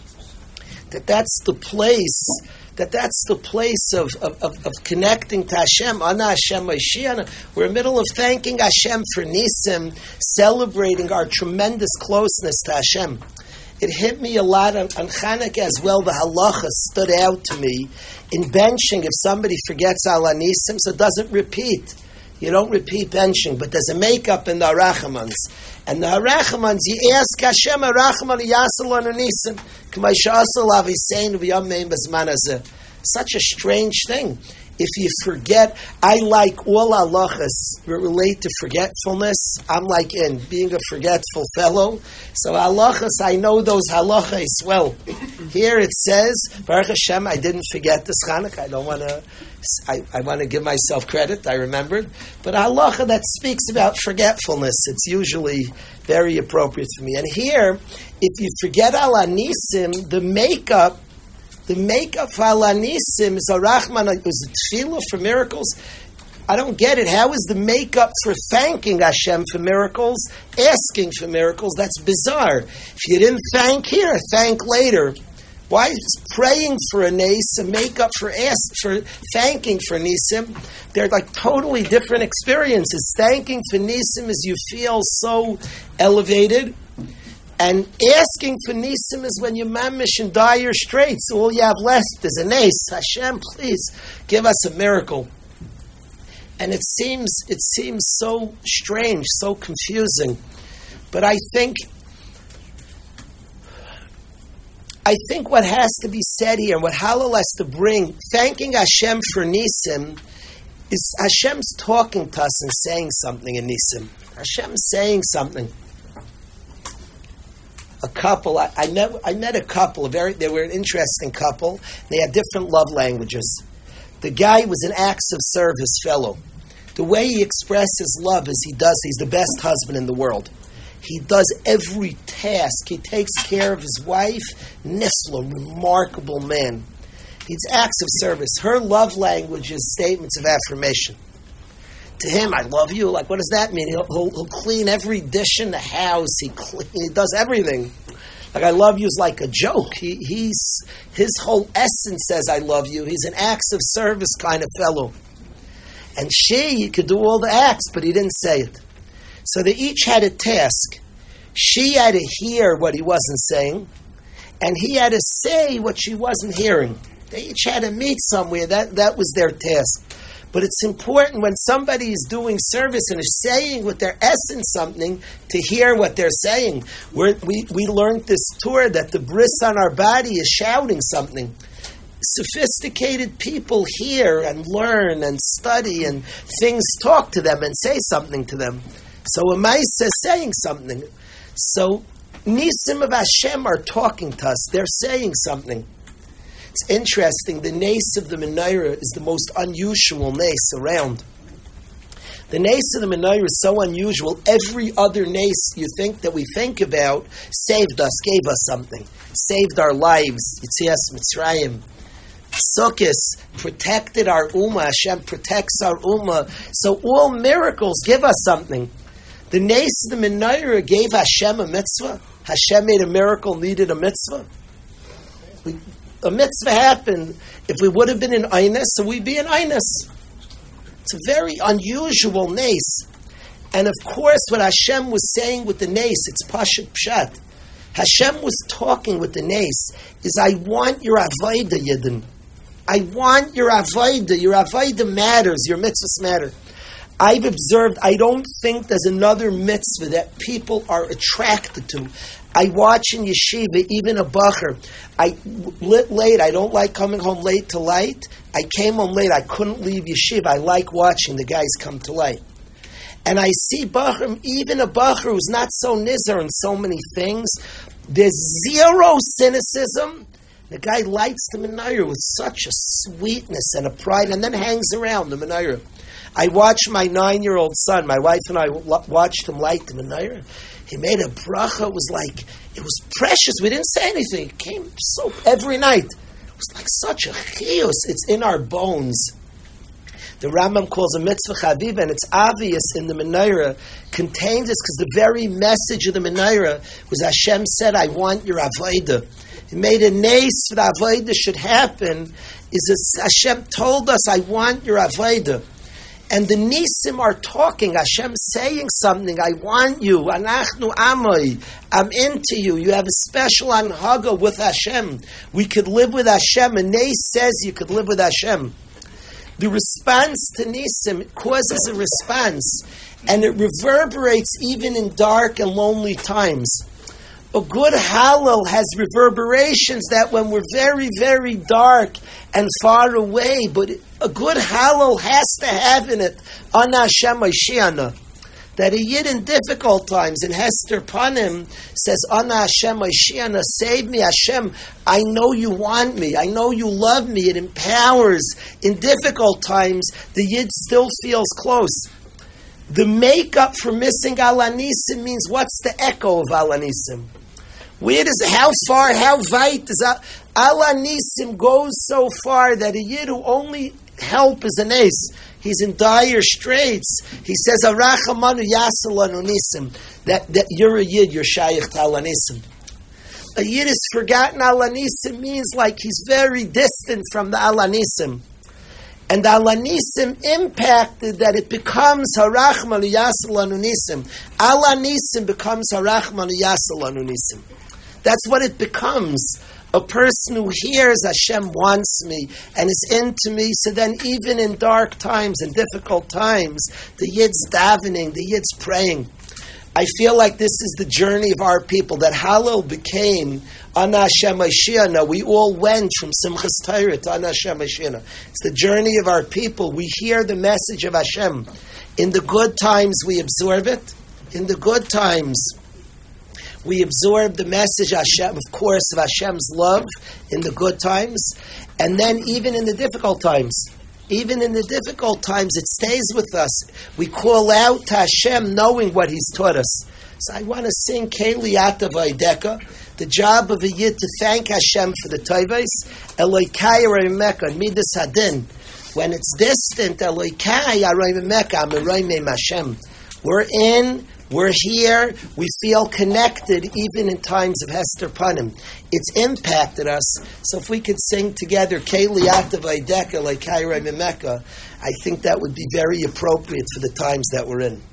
That that's the place... that that's the place of, of, of, of connecting to Hashem. Ana Hashem Moshiach. We're in the middle of thanking Hashem for Nisim, celebrating our tremendous closeness to Hashem. It hit me a lot on, on Chanukah as well. The halacha stood out to me in benching. If somebody forgets Ala Nisim, so it doesn't repeat. You don't repeat benching, but there's a makeup in the Harachamans. And the Harachamans, you ask Hashem, Harachaman Yasal on Nisim. Such a strange thing. If you forget, I like all halachas that relate to forgetfulness. I'm like in being a forgetful fellow. So halachas, I know those halachas well. Here it says, Baruch Hashem, I didn't forget this Chanukah. I don't want to. I, I want to give myself credit. I remembered, but halacha that speaks about forgetfulness, it's usually very appropriate for me. And here, if you forget Al Anisim, the makeup. The makeup for Al Anisim is a Rahman, it was a tefillah for miracles. I don't get it. How is the makeup for thanking Hashem for miracles, asking for miracles? That's bizarre. If you didn't thank here, thank later. Why is praying for a nace a makeup for ask, for thanking for nisim? They're like totally different experiences. Thanking for nisim is you feel so elevated. And asking for nisim is when you're mamish and dire straits. All you have left is a nace. Hashem, please give us a miracle. And it seems it seems so strange, so confusing. But I think I think what has to be said here, and what Hallel has to bring, thanking Hashem for nisim, is Hashem's talking to us and saying something in nisim. Hashem's saying something. A couple, I, I met I met a couple, a very they were an interesting couple. They had different love languages. The guy was an acts of service fellow. The way he expresses love is he does, he's the best husband in the world. He does every task. He takes care of his wife. Nifla, remarkable man. It's acts of service. Her love language is statements of affirmation. To him, I love you. Like, what does that mean? He'll, he'll, he'll clean every dish in the house. He clean, he does everything. Like, I love you is like a joke. He, he's his whole essence says, I love you. He's an acts of service kind of fellow. And she, he could do all the acts, but he didn't say it. So they each had a task. She had to hear what he wasn't saying, and he had to say what she wasn't hearing. They each had to meet somewhere. That, that was their task. But it's important when somebody is doing service and is saying with their essence something to hear what they're saying. We're, we we learned this tour that the bris on our body is shouting something. Sophisticated people hear and learn and study and things talk to them and say something to them. So a Maisa is saying something. So Nisim of Hashem are talking to us. They're saying something. It's interesting, the nace of the menorah is the most unusual nace around. The nace of the menorah is so unusual, every other nace you think that we think about saved us, gave us something. Saved our lives. Yitzias Mitzrayim. Sukkos protected our ummah. Hashem protects our ummah. So all miracles give us something. The nace of the menorah gave Hashem a mitzvah. Hashem made a miracle, needed a mitzvah. We... A mitzvah happened. If we would have been in Einus, so we'd be in Einus. It's a very unusual nace. And of course, what Hashem was saying with the nace, it's Pashat Pshat. Hashem was talking with the nace, is I want your Avodah Yidden. I want your Avodah. Your Avodah matters. Your mitzvahs matter. I've observed, I don't think there's another mitzvah that people are attracted to. I watch in yeshiva, even a bacher. I lit late. I don't like coming home late to light. I came home late. I couldn't leave yeshiva. I like watching the guys come to light. And I see bacher, even a bacher who's not so nizar in so many things. There's zero cynicism. The guy lights the menorah with such a sweetness and a pride, and then hangs around the menorah. I watched my nine-year-old son, my wife and I watched him light the menorah. He made a bracha. It was like, it was precious. We didn't say anything. It came so every night. It was like such a chiyus. It's in our bones. The Rambam calls a mitzvah chaviva, and it's obvious in the menorah, contains this because the very message of the menorah was Hashem said, I want your avodah. He made a nace for the avodah should happen, is a, Hashem told us, I want your avodah. And the Nisim are talking, Hashem saying something, I want you, Anachnu Amoi, I'm into you, you have a special anhaga with Hashem. We could live with Hashem, and Nace says you could live with Hashem. The response to Nisim causes a response, and it reverberates even in dark and lonely times. A good Hallel has reverberations that when we're very, very dark and far away, but a good Hallel has to have in it Ana Hashem Mashiach. That a Yid in difficult times, in Hester Panim, says, Ana Hashem Mashiach, save me Hashem, I know you want me, I know you love me, it empowers. In difficult times, the Yid still feels close. The makeup for missing Alanisim means what's the echo of Alanisim? Where does, how far, how weit does Alanisim goes so far that a Yid who only help is an ace, he's in dire straits. He says, Arachamanu Yasalanu Nisim, that, that you're a Yid, you're Shaykh to Alanisim. A Yid is forgotten Alanisim means like he's very distant from the Alanisim. And the Alanisim impacted that it becomes Harachmanu Yasalanu Nisim. Alanisim becomes Harachmanu Yasalanu Nisim. That's what it becomes. A person who hears Hashem wants me and is into me, so then even in dark times and difficult times, the Yid's davening, the Yid's praying. I feel like this is the journey of our people, that Hallel became Ana Hashem Mashiach. We all went from Simchas Torah to Ana Hashem Mashiach. It's the journey of our people. We hear the message of Hashem. In the good times, we absorb it. In the good times, we absorb the message, Hashem, of course, of Hashem's love in the good times. And then even in the difficult times, even in the difficult times, it stays with us. We call out to Hashem knowing what He's taught us. So I want to sing Keli Ata Vaideka. The job of a yid to thank Hashem for the Tovos, Elokai Arayimeka, Midas Hadin. When it's distant, Elokai Arayimeka, Amarayim Hashem. We're in, we're here, we feel connected even in times of Hester Panim. It's impacted us. So if we could sing together, Keli Ata Vaideka, Elokai Arayimeka, I think that would be very appropriate for the times that we're in.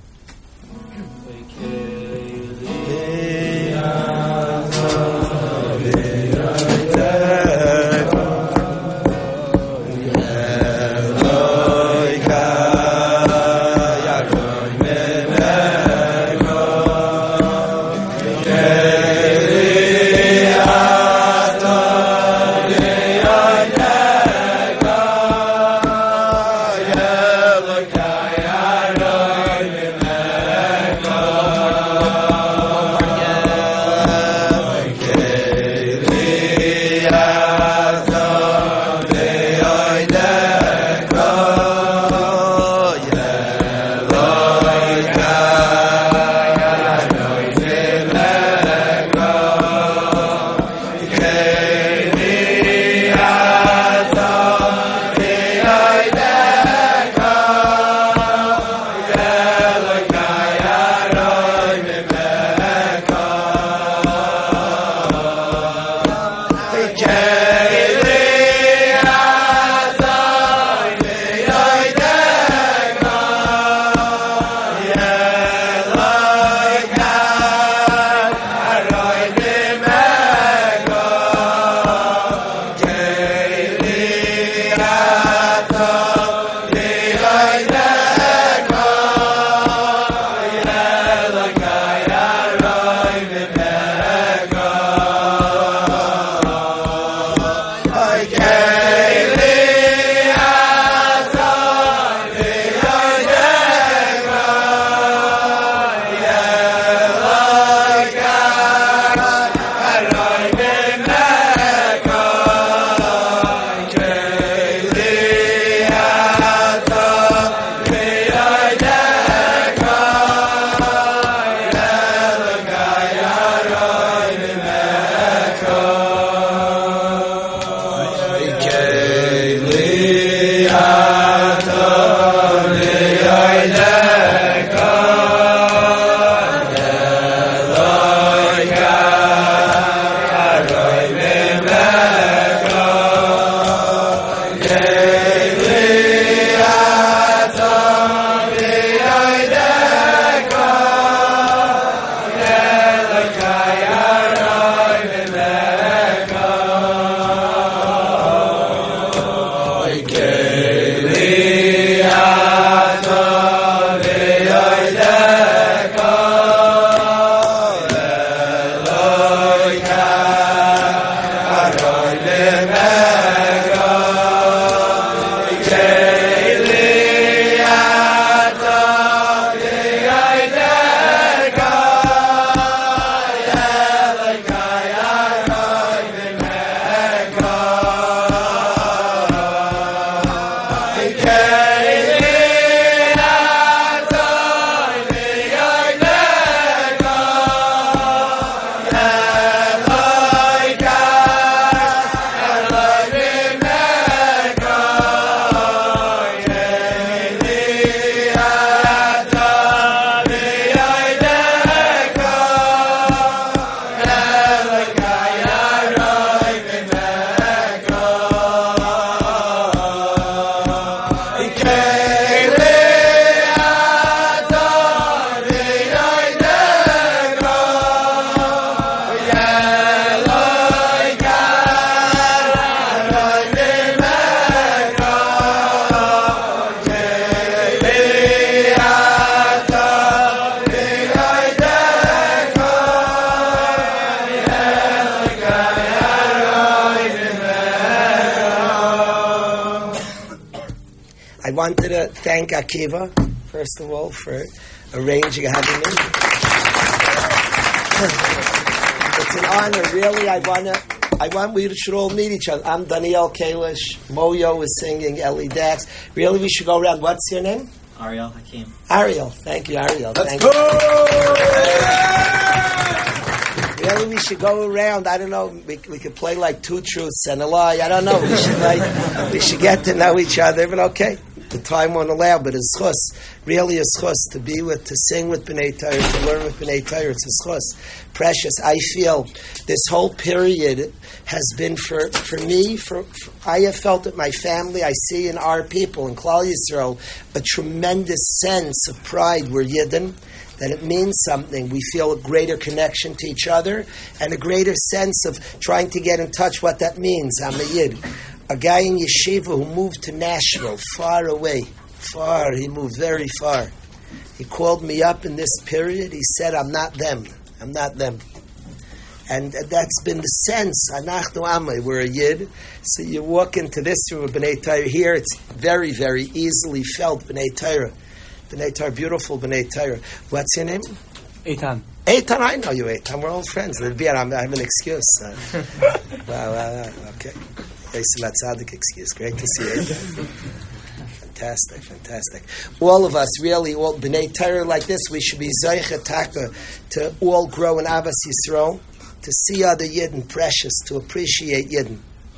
I wanted to thank Akiva, first of all, for arranging having me. It's an honor, really. I want to. I want we should all meet each other. I'm Daniel Kalish. Moyo is singing. Ellie Dax. Really, we should go around. What's your name? Ariel Hakim. Ariel. Thank you, Ariel. Let's Thank go! You. maybe we should go around. I don't know. We, we could play like two truths and a lie. I don't know. We should like we should get to know each other. But okay, the time won't allow. But it's chus, really it's chus to be with, to sing with B'nai Torah, to learn with B'nai Torah. It's a chus. Precious. I feel this whole period has been for for me. For, for I have felt it. My family. I see in our people in Klal Yisrael a tremendous sense of pride. We're Yidden. That it means something. We feel a greater connection to each other and a greater sense of trying to get in touch what that means. I'm a Yid. A guy in Yeshiva who moved to Nashville, far away, far. He moved very far. He called me up in this period. He said, I'm not them. I'm not them. And that's been the sense. Anachnu Amay, we're a Yid. So you walk into this room of B'nai Torah here, it's very, very easily felt B'nai Torah. B'nai Torah, beautiful B'nai Torah. What's your name? Eitan. Eitan, I know you, Eitan. We're old friends. I have an excuse. Uh, wow, wow, wow, okay. Tzaddik excuse. Great to see you, Eitan. Fantastic, fantastic. All of us, really, all B'nai Torah like this, we should be Zaycha Taka to all grow in Avas Yisrael, to see other Yidden precious, to appreciate Yidden.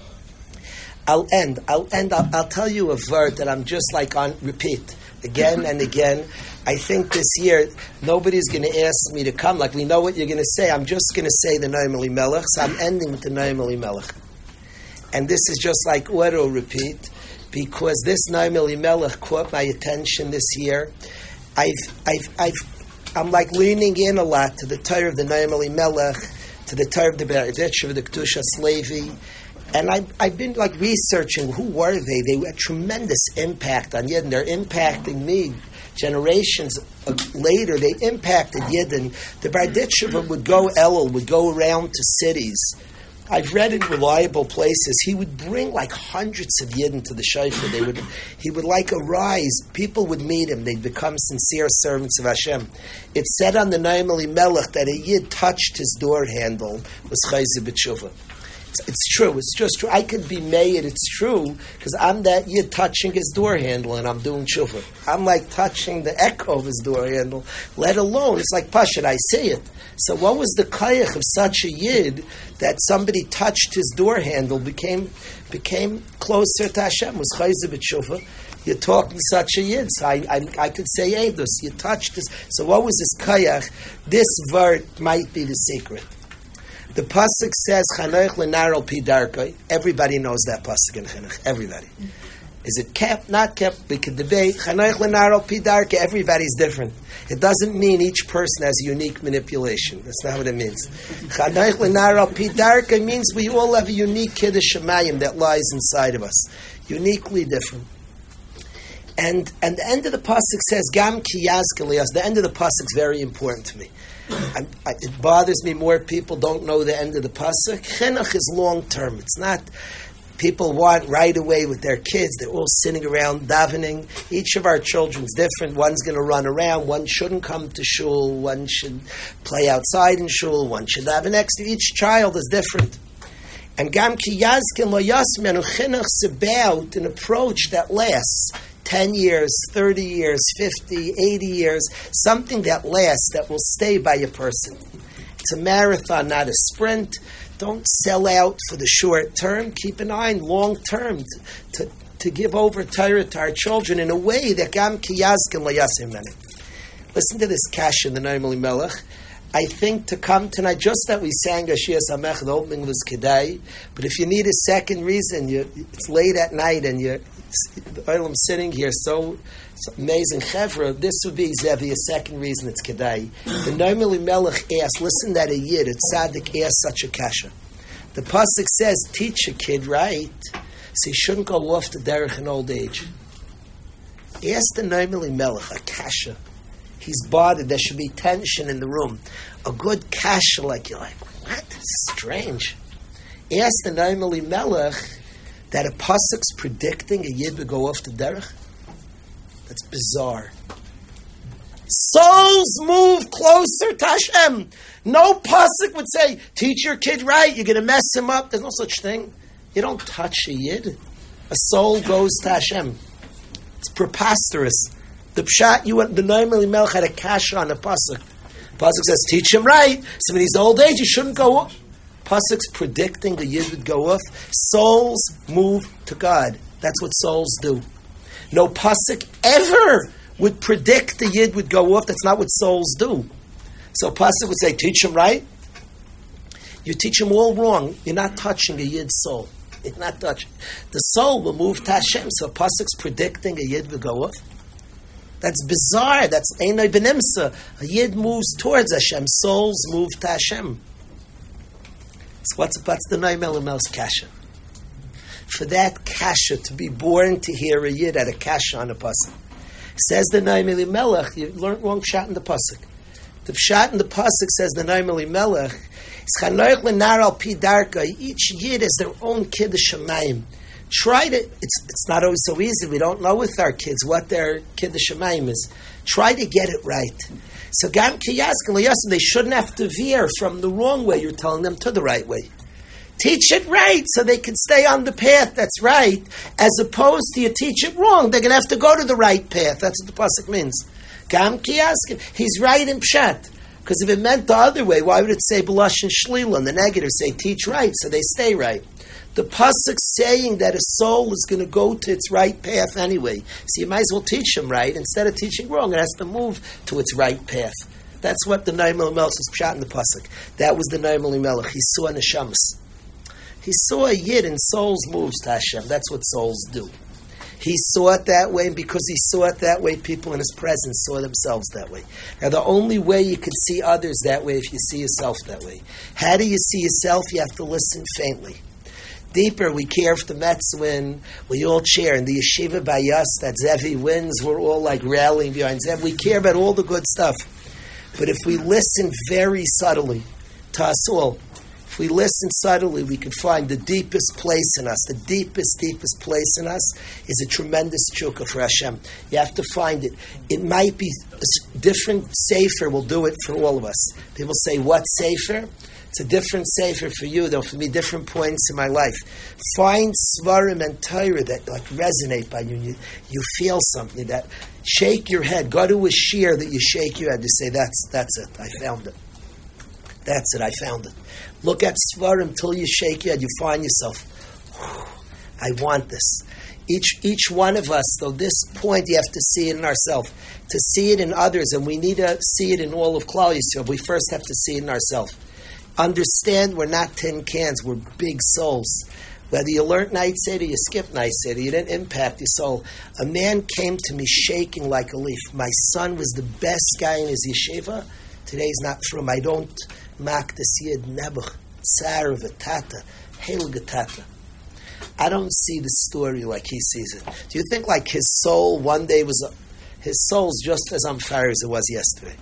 I'll end. I'll end. I'll, I'll tell you a word that I'm just like on repeat. Again and again. I think this year nobody's going to ask me to come. Like we know what you're going to say. I'm just going to say the Noam Elimelech. So I'm ending with the Noam Elimelech. And this is just like auto repeat because this Noam Elimelech caught my attention this year. I've, I've, I've, I'm like leaning in a lot to the Torah of the Noam Elimelech, to the Torah of the Berditch of the Kedushas Levi. And I've, I've been like researching who were they. They had tremendous impact on Yidden. They're impacting me. Generations later, they impacted Yidden. The Berditchever would go, Elul would go around to cities. I've read in reliable places. He would bring like hundreds of Yidden to the Shofar. They would, he would like arise. People would meet him. They'd become sincere servants of Hashem. It said on the Noam Elimelech that a Yid touched his door handle was Chayzer B'tshuva. It's true. It's just true. I could be made. It's true because I'm that Yid touching his door handle and I'm doing tshuva. I'm like touching the echo of his door handle. Let alone, it's like Pashut. I see it. So what was the kayach of such a Yid that somebody touched his door handle became became closer to Hashem? Was chayzer b'tshuva. You're talking such a Yid. So I, I, I could say Eidos. You touched this. So what was this kayach? This word might be the secret. The pasuk says, "Chanoich lenaro pi darkei." Everybody knows that pasuk in Chinuch. Everybody. Is it kept? Not kept? We could debate. Chanoich lenaro pi darkei. Everybody's different. It doesn't mean each person has a unique manipulation. That's not what it means. Chanoich lenaro pi darkei means we all have a unique kiddush shemayim that lies inside of us, uniquely different. And and the end of the pasuk says, "Gam ki yazkel." The end of the pasuk is very important to me. I, I, it bothers me more people don't know the end of the pasuk. Chinuch is long term. It's not people want right away with their kids. They're all sitting around davening. Each of our children's different. One's going to run around. One shouldn't come to shul. One should play outside in shul. One should daven next to. Each child is different. And gam ki yazkin lo yasmenu chinuch is about an approach that lasts ten years, thirty years, fifty, eighty years, something that lasts, that will stay by a person. It's a marathon, not a sprint. Don't sell out for the short term. Keep an eye on long term to, to, to give over Torah to our children in a way that Gam Ki Yazkin Lo Yasim Menu. Listen to this kasha in the Noam Elimelech. I think to come tonight, just that we sang Ashia Samech, the opening was Kedai, but if you need a second reason, you, it's late at night and you're I'm sitting here, so, so amazing. Chevra, this would be Zevi, a second reason it's Kedai. The Noam Elimelech asked, listen that a Yid, a tzaddik asked such a kasha. The pasuk says, teach a kid right, so he shouldn't go off the derech in old age. Ask the Noam Elimelech a kasha. He's bothered, there should be tension in the room. A good kasha, like you're like, what? Strange. Ask the Noam Elimelech that a pasuk's predicting a Yid will go off the derech? That's bizarre. Souls move closer to Hashem. No pasuk would say, teach your kid right, you're going to mess him up. There's no such thing. You don't touch a Yid. A soul goes to Hashem. It's preposterous. The pshat, you the Noam Elimelech had a kasha on a pasuk. Pasuk says, teach him right. So when he's old age, he shouldn't go off. Pasuk's predicting the Yid would go off. Souls move to God. That's what souls do. No Pasuk ever would predict the Yid would go off. That's not what souls do. So Pasuk would say, teach him right. You teach him all wrong. You're not touching a Yid's soul. You're not touching. The soul will move to Hashem. So Pasuk's predicting a Yid will go off. That's bizarre. That's Einay Benimsa. A Yid moves towards Hashem. Souls move to Hashem. So what's, what's the Noam Elimelech's kasha? For that kasha to be born to hear a Yid at a kasha on a pasuk. Says the Noam Elimelech, you learned wrong pshat in the pasuk. The pshat in the pasuk says the Noam Elimelech, each Yid has their own kiddush shamayim. Try to, it's it's not always so easy. We don't know with our kids what their kiddush shamayim is. Try to get it right. So Gam Kiyaskin Liyasim, they shouldn't have to veer from the wrong way you're telling them to the right way. Teach it right so they can stay on the path that's right, as opposed to you teach it wrong. They're going to have to go to the right path. That's what the pasuk means. Gam Kiyaskin, he's right in pshat. Because if it meant the other way, why would it say b'lash and shlila? And the negative say teach right, so they stay right. The pasuk's saying that a soul is going to go to its right path anyway. So you might as well teach him right instead of teaching wrong. It has to move to its right path. That's what the Noam Elimelech was shot in the pasuk. That was the Noam Elimelech. He saw neshamas. He saw a Yid and souls moves to Hashem. That's what souls do. He saw it that way, and because he saw it that way, people in his presence saw themselves that way. Now, the only way you can see others that way is if you see yourself that way. How do you see yourself? You have to listen faintly. Deeper, we care if the Mets win. We all cheer. In the yeshiva by us, that Zevi wins, we're all like rallying behind Zevi. We care about all the good stuff. But if we listen very subtly to us all, if we listen subtly, we can find the deepest place in us. The deepest, deepest place in us is a tremendous tshuka for Hashem. You have to find it. It might be a different sefer will do it for all of us. People say, what sefer? It's a different sefer for you, though for me, different points in my life. Find svarim and Torah that like resonate by you. you. You feel something that shake your head. Go to a shir that you shake your head. You say, that's that's it. I found it. That's it. I found it. Look at svarim till you shake your head. You find yourself, I want this. Each each one of us, though, this point you have to see it in ourselves. To see it in others, and we need to see it in all of Klal Yisrael. We first have to see it in ourselves. Understand we're not tin cans, we're big souls. Whether you learn Night Seder, you skip Night Seder, you didn't impact your soul. A man came to me shaking like a leaf. My son was the best guy in his yeshiva. Today's not from. I don't mock this Yid, Nebuch, Sarah, Tata, Helgatata. I don't see the story like he sees it. Do you think like his soul one day was, his soul's just as on fire as it was yesterday?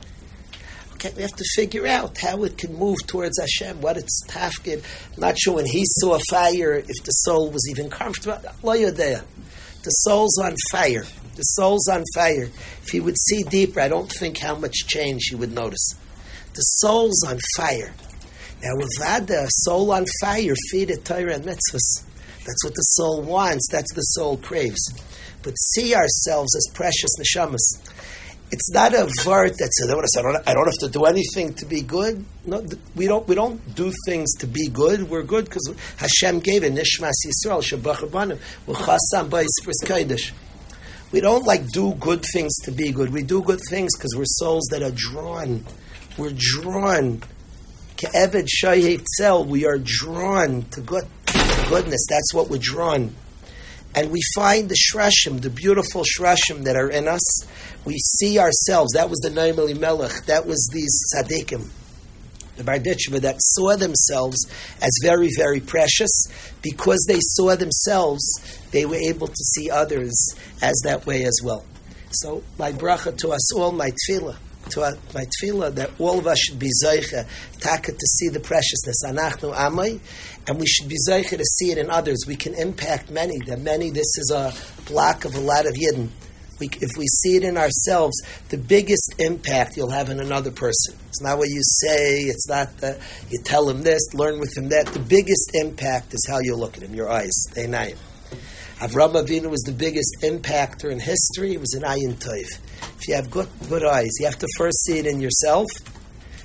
We have to figure out how it can move towards Hashem, what it's tafkid. I'm not sure when he saw fire, if the soul was even comfortable. Lo yodea. The soul's on fire. The soul's on fire. If he would see deeper, I don't think how much change he would notice. The soul's on fire. Now, Avada, soul on fire, feed it Torah and mitzvahs. That's what the soul wants. That's what the soul craves. But see ourselves as precious neshamas. It's not a vart that says, I don't, I don't have to do anything to be good. No, we don't. We don't do things to be good. We're good because Hashem gave it. Nishmas Yisrael Shabbat Rabbanim V'Chasam Ba'Yispris Kodesh. We don't like do good things to be good. We do good things because we're souls that are drawn. We're drawn. Ke'eved Shayei Tzel. We are drawn to good to goodness. That's what we're drawn. And we find the shrashim, the beautiful shrashim that are in us. We see ourselves. That was the Noam Elimelech. That was these tzaddikim, the Barditchva, that saw themselves as very, very precious. Because they saw themselves, they were able to see others as that way as well. So my bracha to us all, my tefillah, to our, my tefillah, that all of us should be zeicha, taka to see the preciousness, anachnu amay, and we should be zeicha to see it in others. We can impact many. That many, this is a block of a lot of yidden. We, if we see it in ourselves, the biggest impact you'll have in another person. It's not what you say. It's not that you tell him this, learn with him that. The biggest impact is how you look at him, your eyes. They name. Avraham Avinu was the biggest impactor in history. It was an ayin toiv. If you have good, good eyes, you have to first see it in yourself.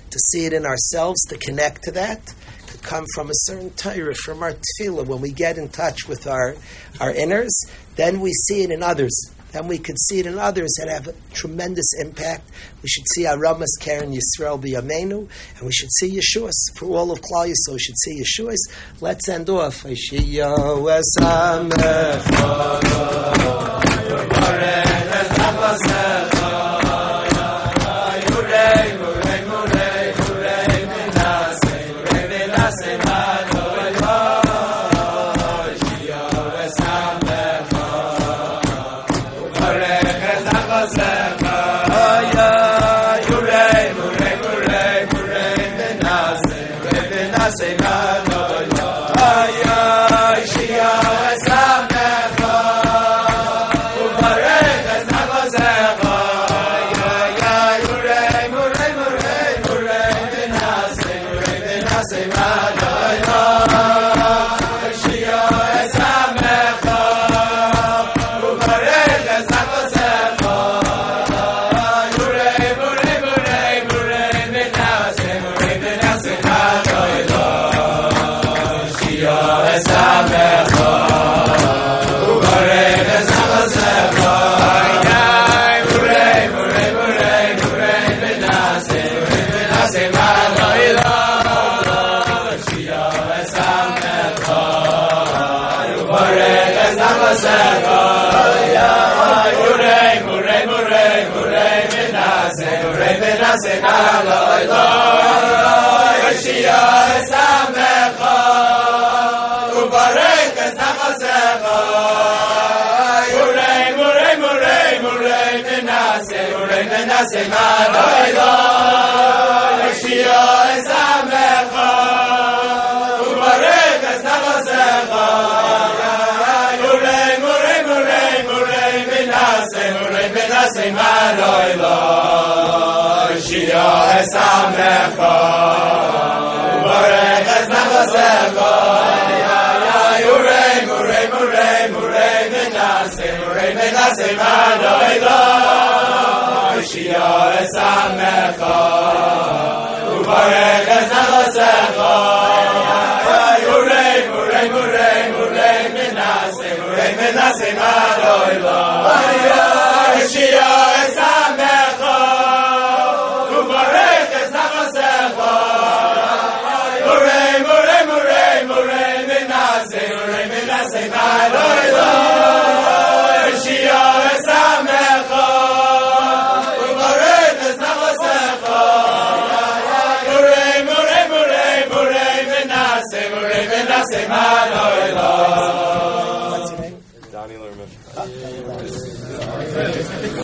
to see it in ourselves, to connect to that, could come from a certain Torah, from our tefillah. When we get in touch with our, our inners, then we see it in others. Then we could see it in others that have a tremendous impact. We should see Aramas Karen Yisrael B'Yameinu, and we should see Yeshua's. For all of Klal Yisrael, we should see Yeshua's. Let's end off. Say,